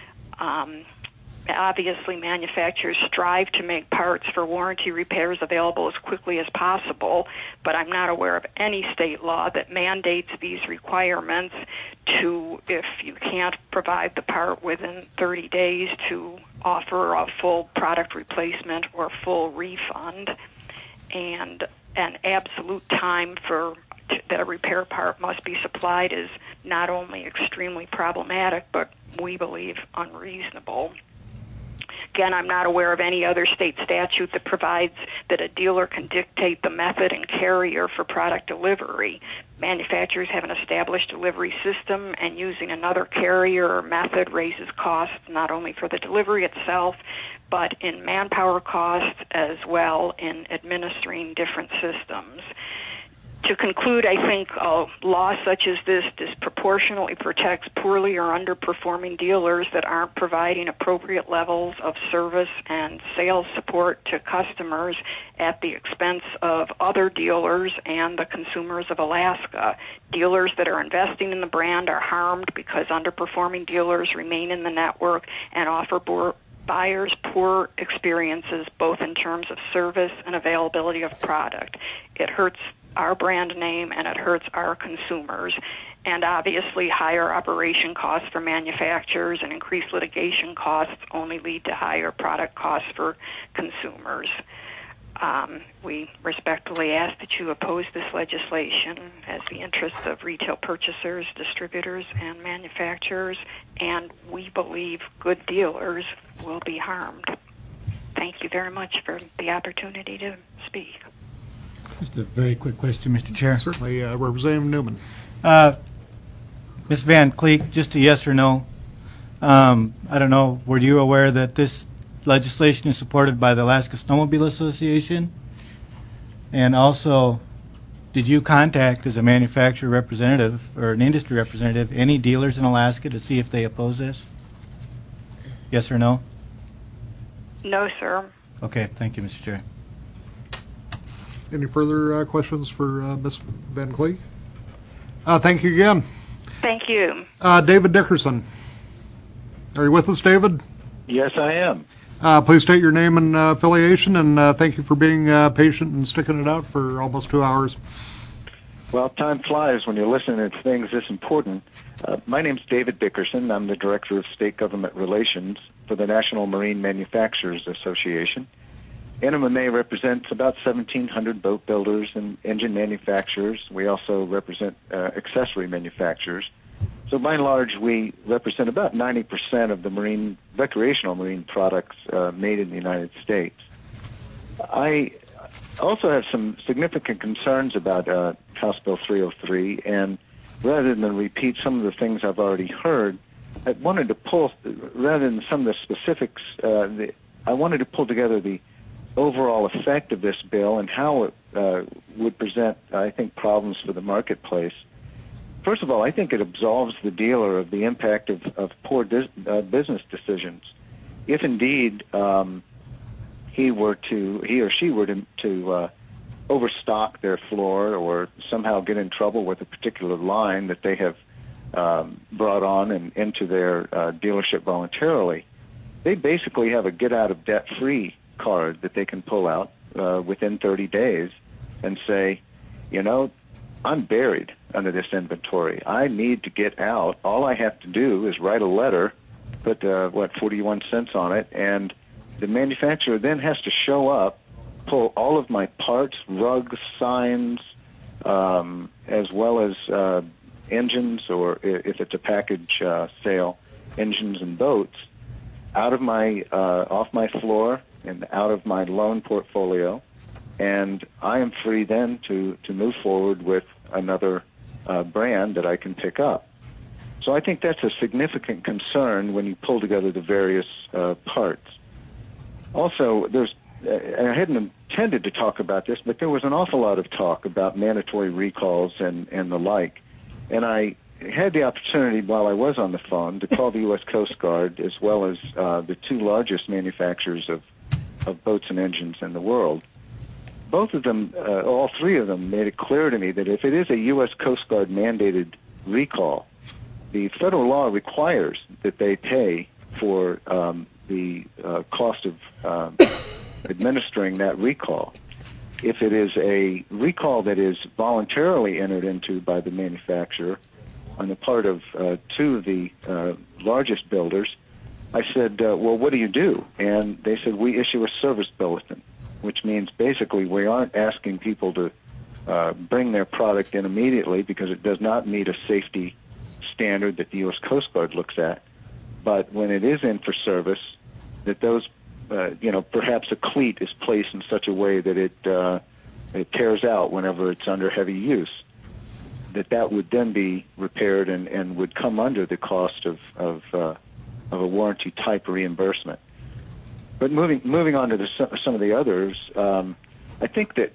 Obviously, manufacturers strive to make parts for warranty repairs available as quickly as possible, but I'm not aware of any state law that mandates these requirements to, if you can't provide the part within 30 days, to offer a full product replacement or full refund. And an absolute time for that a repair part must be supplied is not only extremely problematic, but we believe unreasonable. Again, I'm not aware of any other state statute that provides that a dealer can dictate the method and carrier for product delivery. Manufacturers have an established delivery system, and using another carrier or method raises costs not only for the delivery itself, but in manpower costs as well in administering different systems. To conclude, I think a law such as this disproportionately protects poorly or underperforming dealers that aren't providing appropriate levels of service and sales support to customers at the expense of other dealers and the consumers of Alaska. Dealers that are investing in the brand are harmed because underperforming dealers remain in the network and offer buyers poor experiences both in terms of service and availability of product. It hurts our brand name and it hurts our consumers. And obviously higher operation costs for manufacturers and increased litigation costs only lead to higher product costs for consumers. We respectfully ask that you oppose this legislation as the interests of retail purchasers, distributors, and manufacturers, and we believe good dealers will be harmed. Thank you very much for the opportunity to speak. Just a very quick question, Mr. Chair. Certainly, Representative Newman. Ms. Van Cleek, just a yes or no. I don't know, were you aware that this legislation is supported by the Alaska Snowmobile Association? And also, did you contact, as a manufacturer representative or an industry representative, any dealers in Alaska to see if they oppose this? Yes or no? No, sir. Okay, thank you, Mr. Chair. Any further questions for Ms. Van Cleek? Thank you again. Thank you. David Dickerson. Are you with us, David? Yes, I am. Please state your name and affiliation, and thank you for being patient and sticking it out for almost 2 hours. Well, time flies when you're listening to things this important. My name's David Dickerson. I'm the Director of State Government Relations for the National Marine Manufacturers Association. NMMA represents about 1,700 boat builders and engine manufacturers. We also represent accessory manufacturers. So by and large, we represent about 90% of the recreational marine products made in the United States. I also have some significant concerns about House Bill 303, and rather than repeat some of the things I've already heard, I wanted to pull, rather than some of the specifics, I wanted to pull together the overall effect of this bill and how it would present, I think, problems for the marketplace. First of all, I think it absolves the dealer of the impact of poor business decisions. If indeed he or she were to overstock their floor or somehow get in trouble with a particular line that they have brought on and into their dealership voluntarily, they basically have a get-out-of-debt-free card that they can pull out within 30 days and say, you know, I'm buried under this inventory. I need to get out. All I have to do is write a letter, put 41 cents on it, and the manufacturer then has to show up, pull all of my parts, rugs, signs, as well as engines, or if it's a package sale, engines and boats, out of my off my floor and out of my loan portfolio, and I am free then to move forward with another brand that I can pick up. So I think that's a significant concern when you pull together the various parts. Also, I hadn't intended to talk about this, but there was an awful lot of talk about mandatory recalls and the like. And I had the opportunity while I was on the phone to call the U.S. Coast Guard as well as the two largest manufacturers of boats and engines in the world. Both of them, all three of them, made it clear to me that if it is a U.S. Coast Guard mandated recall, the federal law requires that they pay for the cost of administering that recall. If it is a recall that is voluntarily entered into by the manufacturer on the part of two of the largest builders, I said, well, what do you do? And they said, we issue a service bulletin, which means basically we aren't asking people to bring their product in immediately because it does not meet a safety standard that the U.S. Coast Guard looks at. But when it is in for service, that those, perhaps a cleat is placed in such a way that it tears out whenever it's under heavy use, that would then be repaired and would come under the cost of a warranty type reimbursement. But moving on to some of the others, I think that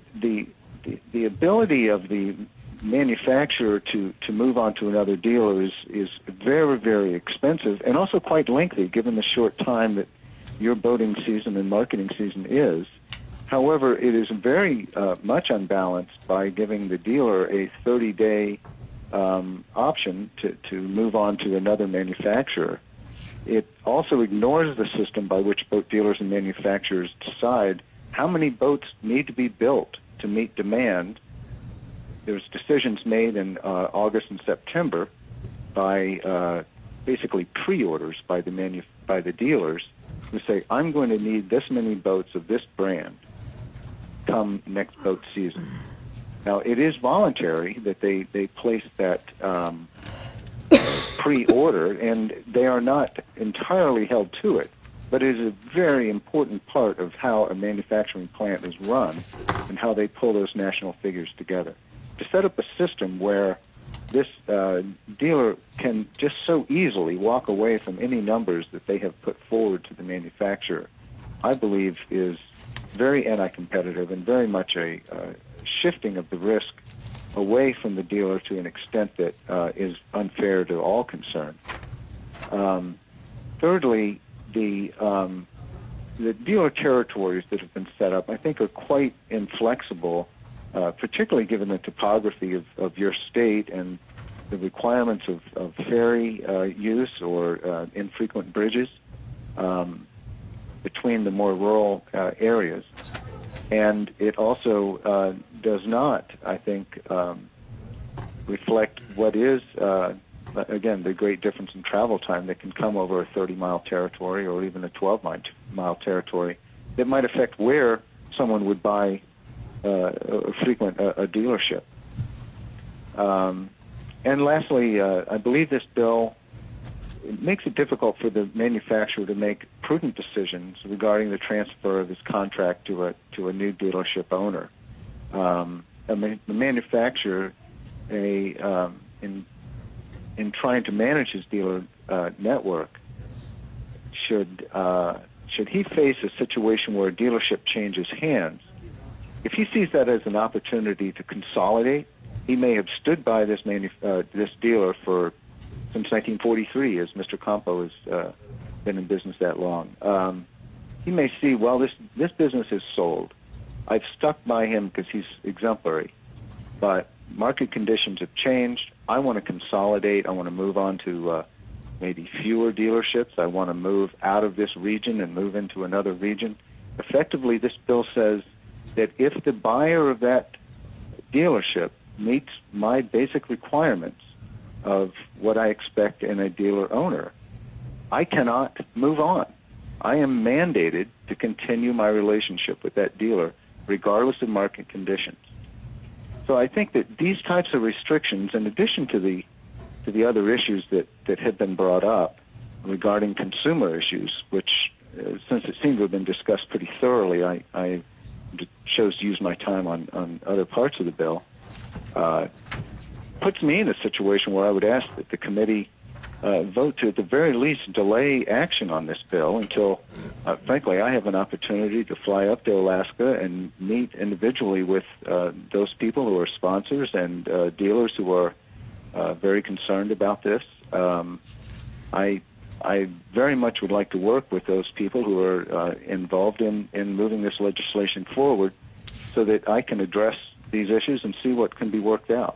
the ability of the manufacturer to move on to another dealer is very, very expensive and also quite lengthy given the short time that your boating season and marketing season is. However, it is very much unbalanced by giving the dealer a 30-day option to move on to another manufacturer. It also ignores the system by which boat dealers and manufacturers decide how many boats need to be built to meet demand. There's decisions made in August and September by basically pre-orders by the dealers who say, I'm going to need this many boats of this brand come next boat season. Now, it is voluntary that they place that pre-order, and they are not entirely held to it, but it is a very important part of how a manufacturing plant is run and how they pull those national figures together. To set up a system where this dealer can just so easily walk away from any numbers that they have put forward to the manufacturer, I believe is very anti-competitive and very much a shifting of the risk away from the dealer to an extent that is unfair to all concerned. Thirdly, the dealer territories that have been set up, I think, are quite inflexible, particularly given the topography of your state and the requirements of ferry use or infrequent bridges between the more rural areas. And it also does not, I think, reflect what is, again, the great difference in travel time that can come over a 30-mile territory or even a 12-mile territory that might affect where someone would buy frequent a dealership. And lastly, I believe this bill makes it difficult for the manufacturer to make prudent decisions regarding the transfer of his contract to a new dealership owner. The manufacturer, in trying to manage his dealer network, should he face a situation where a dealership changes hands, if he sees that as an opportunity to consolidate, he may have stood by this dealer since 1943, as Mr. Campo has been in business that long. He may see, well, this business is sold. I've stuck by him because he's exemplary, but market conditions have changed. I want to consolidate. I want to move on to maybe fewer dealerships. I want to move out of this region and move into another region. Effectively, this bill says that if the buyer of that dealership meets my basic requirements of what I expect in a dealer owner, I cannot move on. I am mandated to continue my relationship with that dealer regardless of market conditions. So I think that these types of restrictions, in addition to the other issues that have been brought up regarding consumer issues, which, since it seemed to have been discussed pretty thoroughly, I chose to use my time on other parts of the bill, puts me in a situation where I would ask that the committee vote to, at the very least, delay action on this bill until, frankly, I have an opportunity to fly up to Alaska and meet individually with those people who are sponsors and dealers who are very concerned about this. I very much would like to work with those people who are involved in moving this legislation forward so that I can address these issues and see what can be worked out.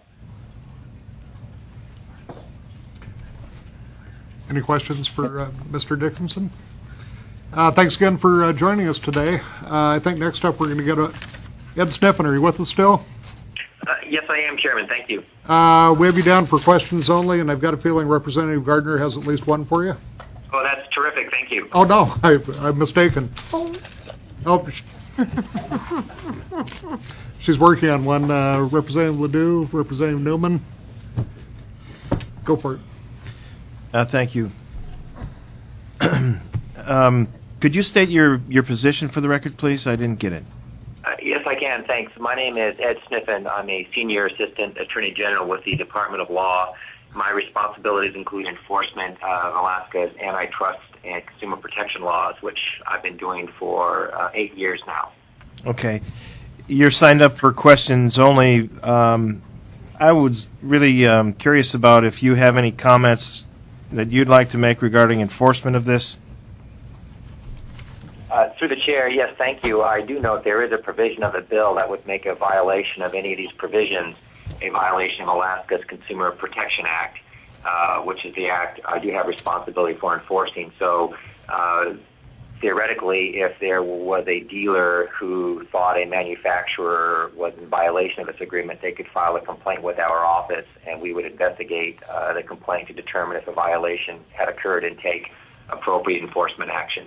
Any questions for Mr. Dickinson? Thanks again for joining us today. I think next up we're going to get Ed Sniffen. Are you with us still? Yes, I am, Chairman. Thank you. We have you down for questions only, and I've got a feeling Representative Gardner has at least one for you. Oh, that's terrific. Thank you. Oh, no, I'm mistaken. Oh, she's working on one. Representative Ledoux, Representative Newman. Go for it. Thank you. Could you state your position for the record, please? I didn't get it. Yes, I can. Thanks. My name is Ed Sniffen. I'm a Senior Assistant Attorney General with the Department of Law. My responsibilities include enforcement of Alaska's antitrust and consumer protection laws, which I've been doing for 8 years now. Okay. You're signed up for questions only. I was really curious about if you have any comments that you'd like to make regarding enforcement of this. Through the chair, yes, thank you. I do note there is a provision of the bill that would make a violation of any of these provisions a violation of Alaska's Consumer Protection Act, which is the act I do have responsibility for enforcing. So theoretically, if there was a dealer who thought a manufacturer was in violation of this agreement, they could file a complaint with our office, and we would investigate the complaint to determine if a violation had occurred and take appropriate enforcement action.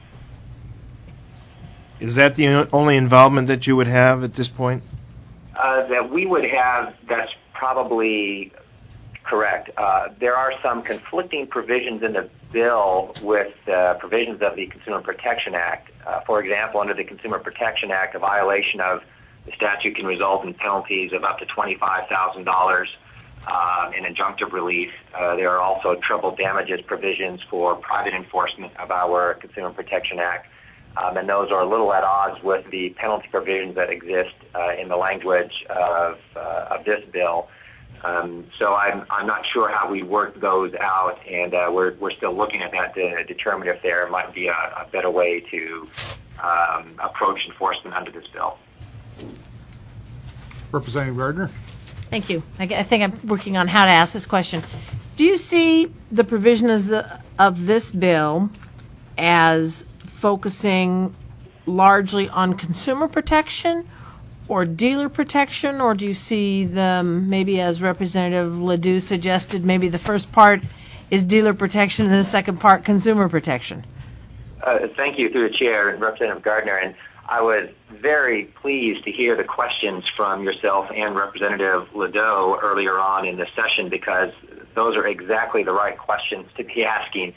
Is that the only involvement that you would have at this point? That we would have, that's probably correct. There are some conflicting provisions in the bill with provisions of the Consumer Protection Act. For example, under the Consumer Protection Act, a violation of the statute can result in penalties of up to $25,000 in injunctive relief. There are also treble damages provisions for private enforcement of our Consumer Protection Act. And those are a little at odds with the penalty provisions that exist in the language of this bill. So I'm not sure how we work those out, and we're still looking at that to determine if there might be a better way to approach enforcement under this bill. Representative Gardner. Thank you. I think I'm working on how to ask this question. Do you see the provisions of this bill as focusing largely on consumer protection or dealer protection, or do you see them maybe, as Representative Ledoux suggested, maybe the first part is dealer protection and the second part consumer protection? Thank you, through the chair, Representative Gardner. And I was very pleased to hear the questions from yourself and Representative Ledoux earlier on in the session, because those are exactly the right questions to be asking.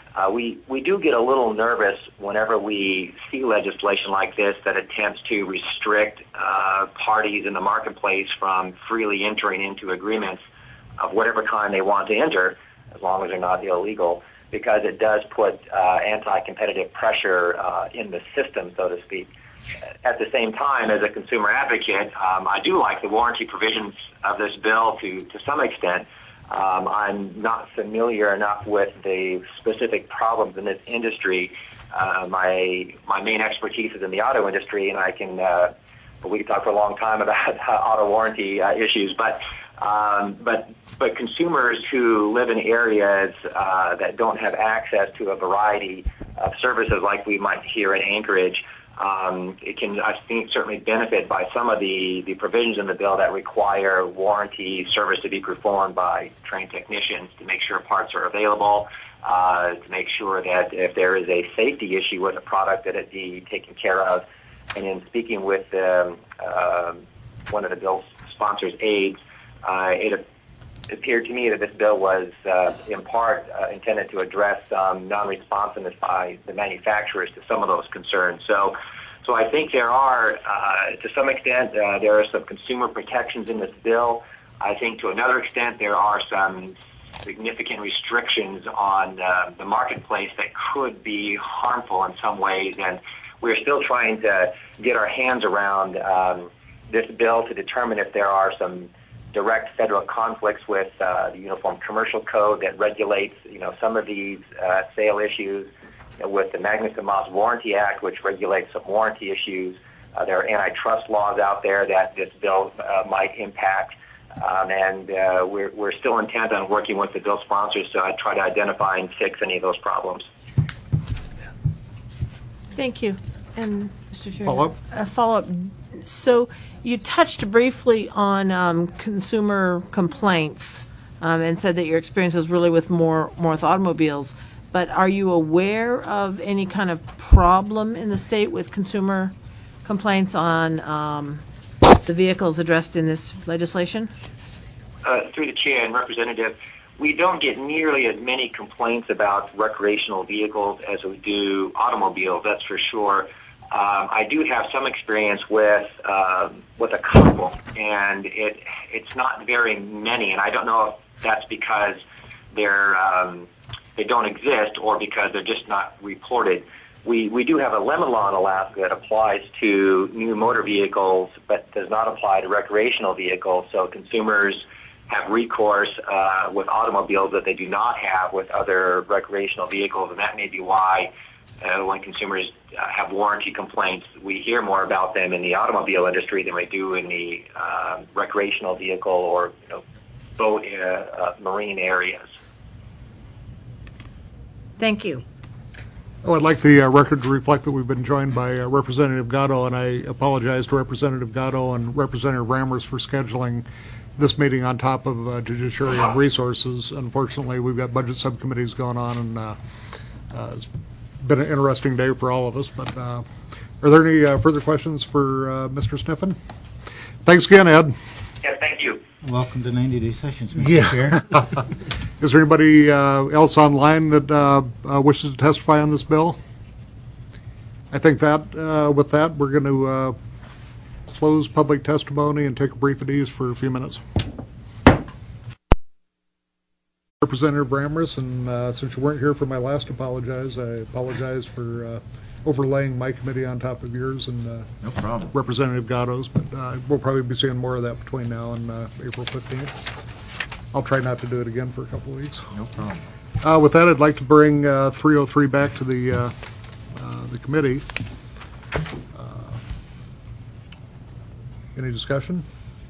we do get a little nervous whenever we see legislation like this that attempts to restrict parties in the marketplace from freely entering into agreements of whatever kind they want to enter, as long as they're not illegal, because it does put anti-competitive pressure in the system, so to speak. At the same time, as a consumer advocate, I do like the warranty provisions of this bill to some extent. I'm not familiar enough with the specific problems in this industry. My main expertise is in the auto industry, and we can talk for a long time about auto warranty issues. But consumers who live in areas that don't have access to a variety of services like we might here in Anchorage, it can, I think, certainly benefit by some of the provisions in the bill that require warranty service to be performed by trained technicians to make sure parts are available, to make sure that if there is a safety issue with a product that it be taken care of. And in speaking with one of the bill's sponsors, AIDS, it appeared to me that this bill was in part intended to address non-responsiveness by the manufacturers to some of those concerns. So I think there are, to some extent, there are some consumer protections in this bill. I think to another extent there are some significant restrictions on the marketplace that could be harmful in some ways, and we're still trying to get our hands around this bill to determine if there are some direct federal conflicts with the Uniform Commercial Code that regulates, some of these sale issues, with the Magnuson-Moss Warranty Act, which regulates some warranty issues. There are antitrust laws out there that this bill might impact, and we're still intent on working with the bill sponsors to try to identify and fix any of those problems. Thank you. And Mr. Chairman, Follow-up? a follow-up. So you touched briefly on consumer complaints and said that your experience was really with more with automobiles. But are you aware of any kind of problem in the state with consumer complaints on the vehicles addressed in this legislation? Through the chair and representative, we don't get nearly as many complaints about recreational vehicles as we do automobiles, that's for sure. I do have some experience with a couple, and it's not very many, and I don't know if that's because they don't exist or because they're just not reported. We do have a lemon law in Alaska that applies to new motor vehicles but does not apply to recreational vehicles, so consumers have recourse with automobiles that they do not have with other recreational vehicles, and that may be why when consumers have warranty complaints, we hear more about them in the automobile industry than we do in the recreational vehicle or boat marine areas. Thank you. Oh, I'd like the record to reflect that we've been joined by Representative Gatto, and I apologize to Representative Gatto and Representative Rammers for scheduling this meeting on top of Judiciary and Resources. Unfortunately, we've got budget subcommittees going on, and it's been an interesting day for all of us. But are there any further questions for Mr. Sniffen? Thanks again, Ed. Yes, thank you. Welcome to 90-day sessions, Mr. Chair. Is there anybody else online that wishes to testify on this bill? I think that with that, we're going to close public testimony and take a brief at ease for a few minutes. Representative Rammers, and since you weren't here for my last apologize, I apologize for overlaying my committee on top of yours and no problem. Representative Gatto's, but we'll probably be seeing more of that between now and April 15th. I'll try not to do it again for a couple of weeks. No problem. With that, I'd like to bring 303 back to the committee. Any discussion?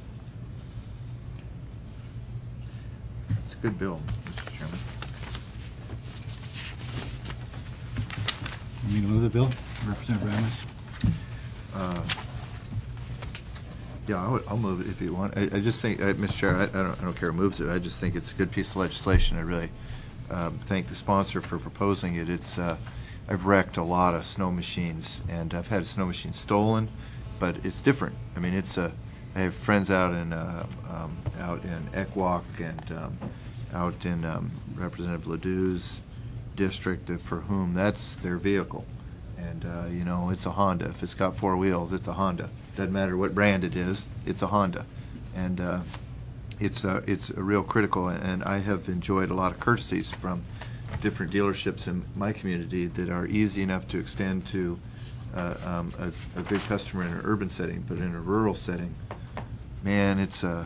It's a good bill, Mr. Chairman. You mean to move the bill, Representative Ramos? Yeah, I'll move it if you want. I just think, Mr. Chair, I don't care who moves it. I just think it's a good piece of legislation. I really thank the sponsor for proposing it. It's I've wrecked a lot of snow machines, and I've had a snow machine stolen, but it's different. I mean, I have friends out in Equok and out in Representative Ledoux's district for whom that's their vehicle. And, you know, it's a Honda. If it's got 4 wheels, it's a Honda. Doesn't matter what brand it is, it's a Honda. And it's a real critical, and I have enjoyed a lot of courtesies from different dealerships in my community that are easy enough to extend to a good customer in an urban setting, but in a rural setting, man,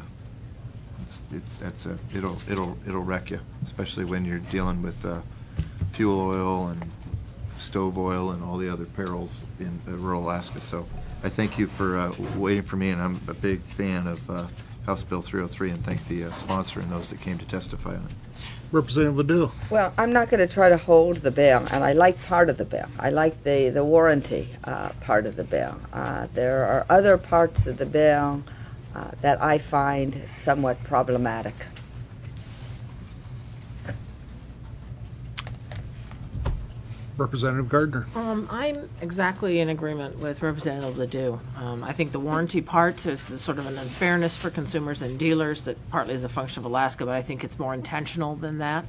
it'll wreck you, especially when you're dealing with fuel oil and stove oil and all the other perils in rural Alaska. So I thank you for waiting for me, and I'm a big fan of House Bill 303, and thank the sponsor and those that came to testify on it. Representative Ledoux. Well, I'm not going to try to hold the bill, and I like part of the bill. I like the warranty part of the bill. There are other parts of the bill that I find somewhat problematic. Representative Gardner. I'm exactly in agreement with Representative Ledoux. I think the warranty part is sort of an unfairness for consumers and dealers that partly is a function of Alaska, but I think it's more intentional than that.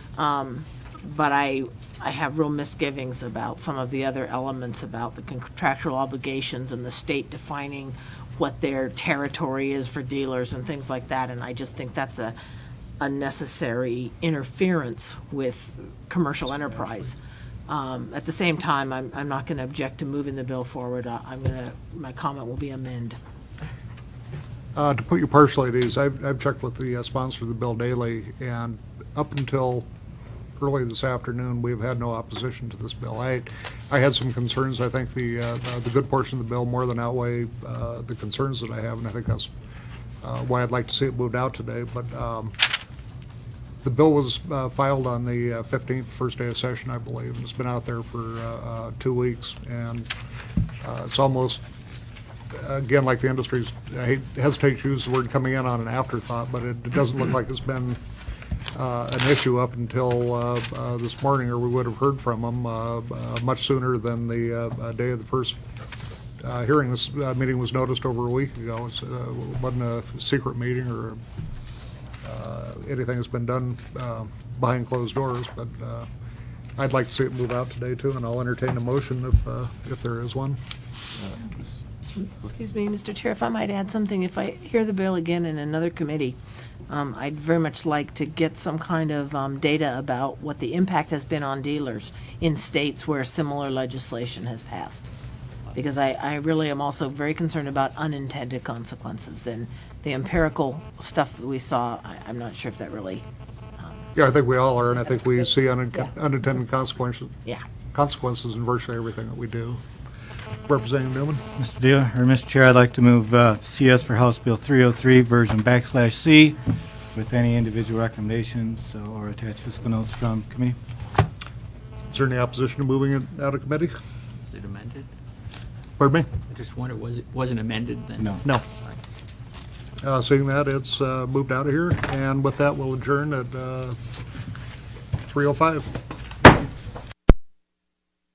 But I have real misgivings about some of the other elements about the contractual obligations and the state defining what their territory is for dealers and things like that, and I just think that's a unnecessary interference with commercial enterprise. At the same time, I'm not going to object to moving the bill forward. My comment will be amend. To put you partially at ease, I've checked with the sponsor of the bill daily, and up until early this afternoon, we've had no opposition to this bill. I had some concerns. I think the good portion of the bill more than outweigh the concerns that I have, and I think that's why I'd like to see it moved out today. But the bill was filed on the 15th, first day of session, I believe, and it's been out there for 2 weeks, and it's almost, again, like the industry's, I hesitate to use the word coming in on an afterthought, but it doesn't look like it's been an issue up until this morning, or we would have heard from them much sooner than the day of the first hearing. This meeting was noticed over a week ago. It wasn't a secret meeting or anything that's been done behind closed doors, but I'd like to see it move out today too, and I'll entertain a motion if there is one. Excuse me, Mr. Chair, if I might add something, if I hear the bill again in another committee, I'd very much like to get some kind of data about what the impact has been on dealers in states where similar legislation has passed. Because I really am also very concerned about unintended consequences, and the empirical stuff that we saw, I'm not sure if that really... Yeah, I think we all are, and I think we see unintended consequences. Yeah. Consequences in virtually everything that we do. Representative Newman. Mr. Chair, I'd like to move CS for House Bill 303 version /C with any individual recommendations or attached fiscal notes from committee. Is there any opposition to moving it out of committee? Is it amended? Pardon me? I just wondered, wasn't amended then? No. Seeing that, it's moved out of here, and with that, we'll adjourn at 3:05.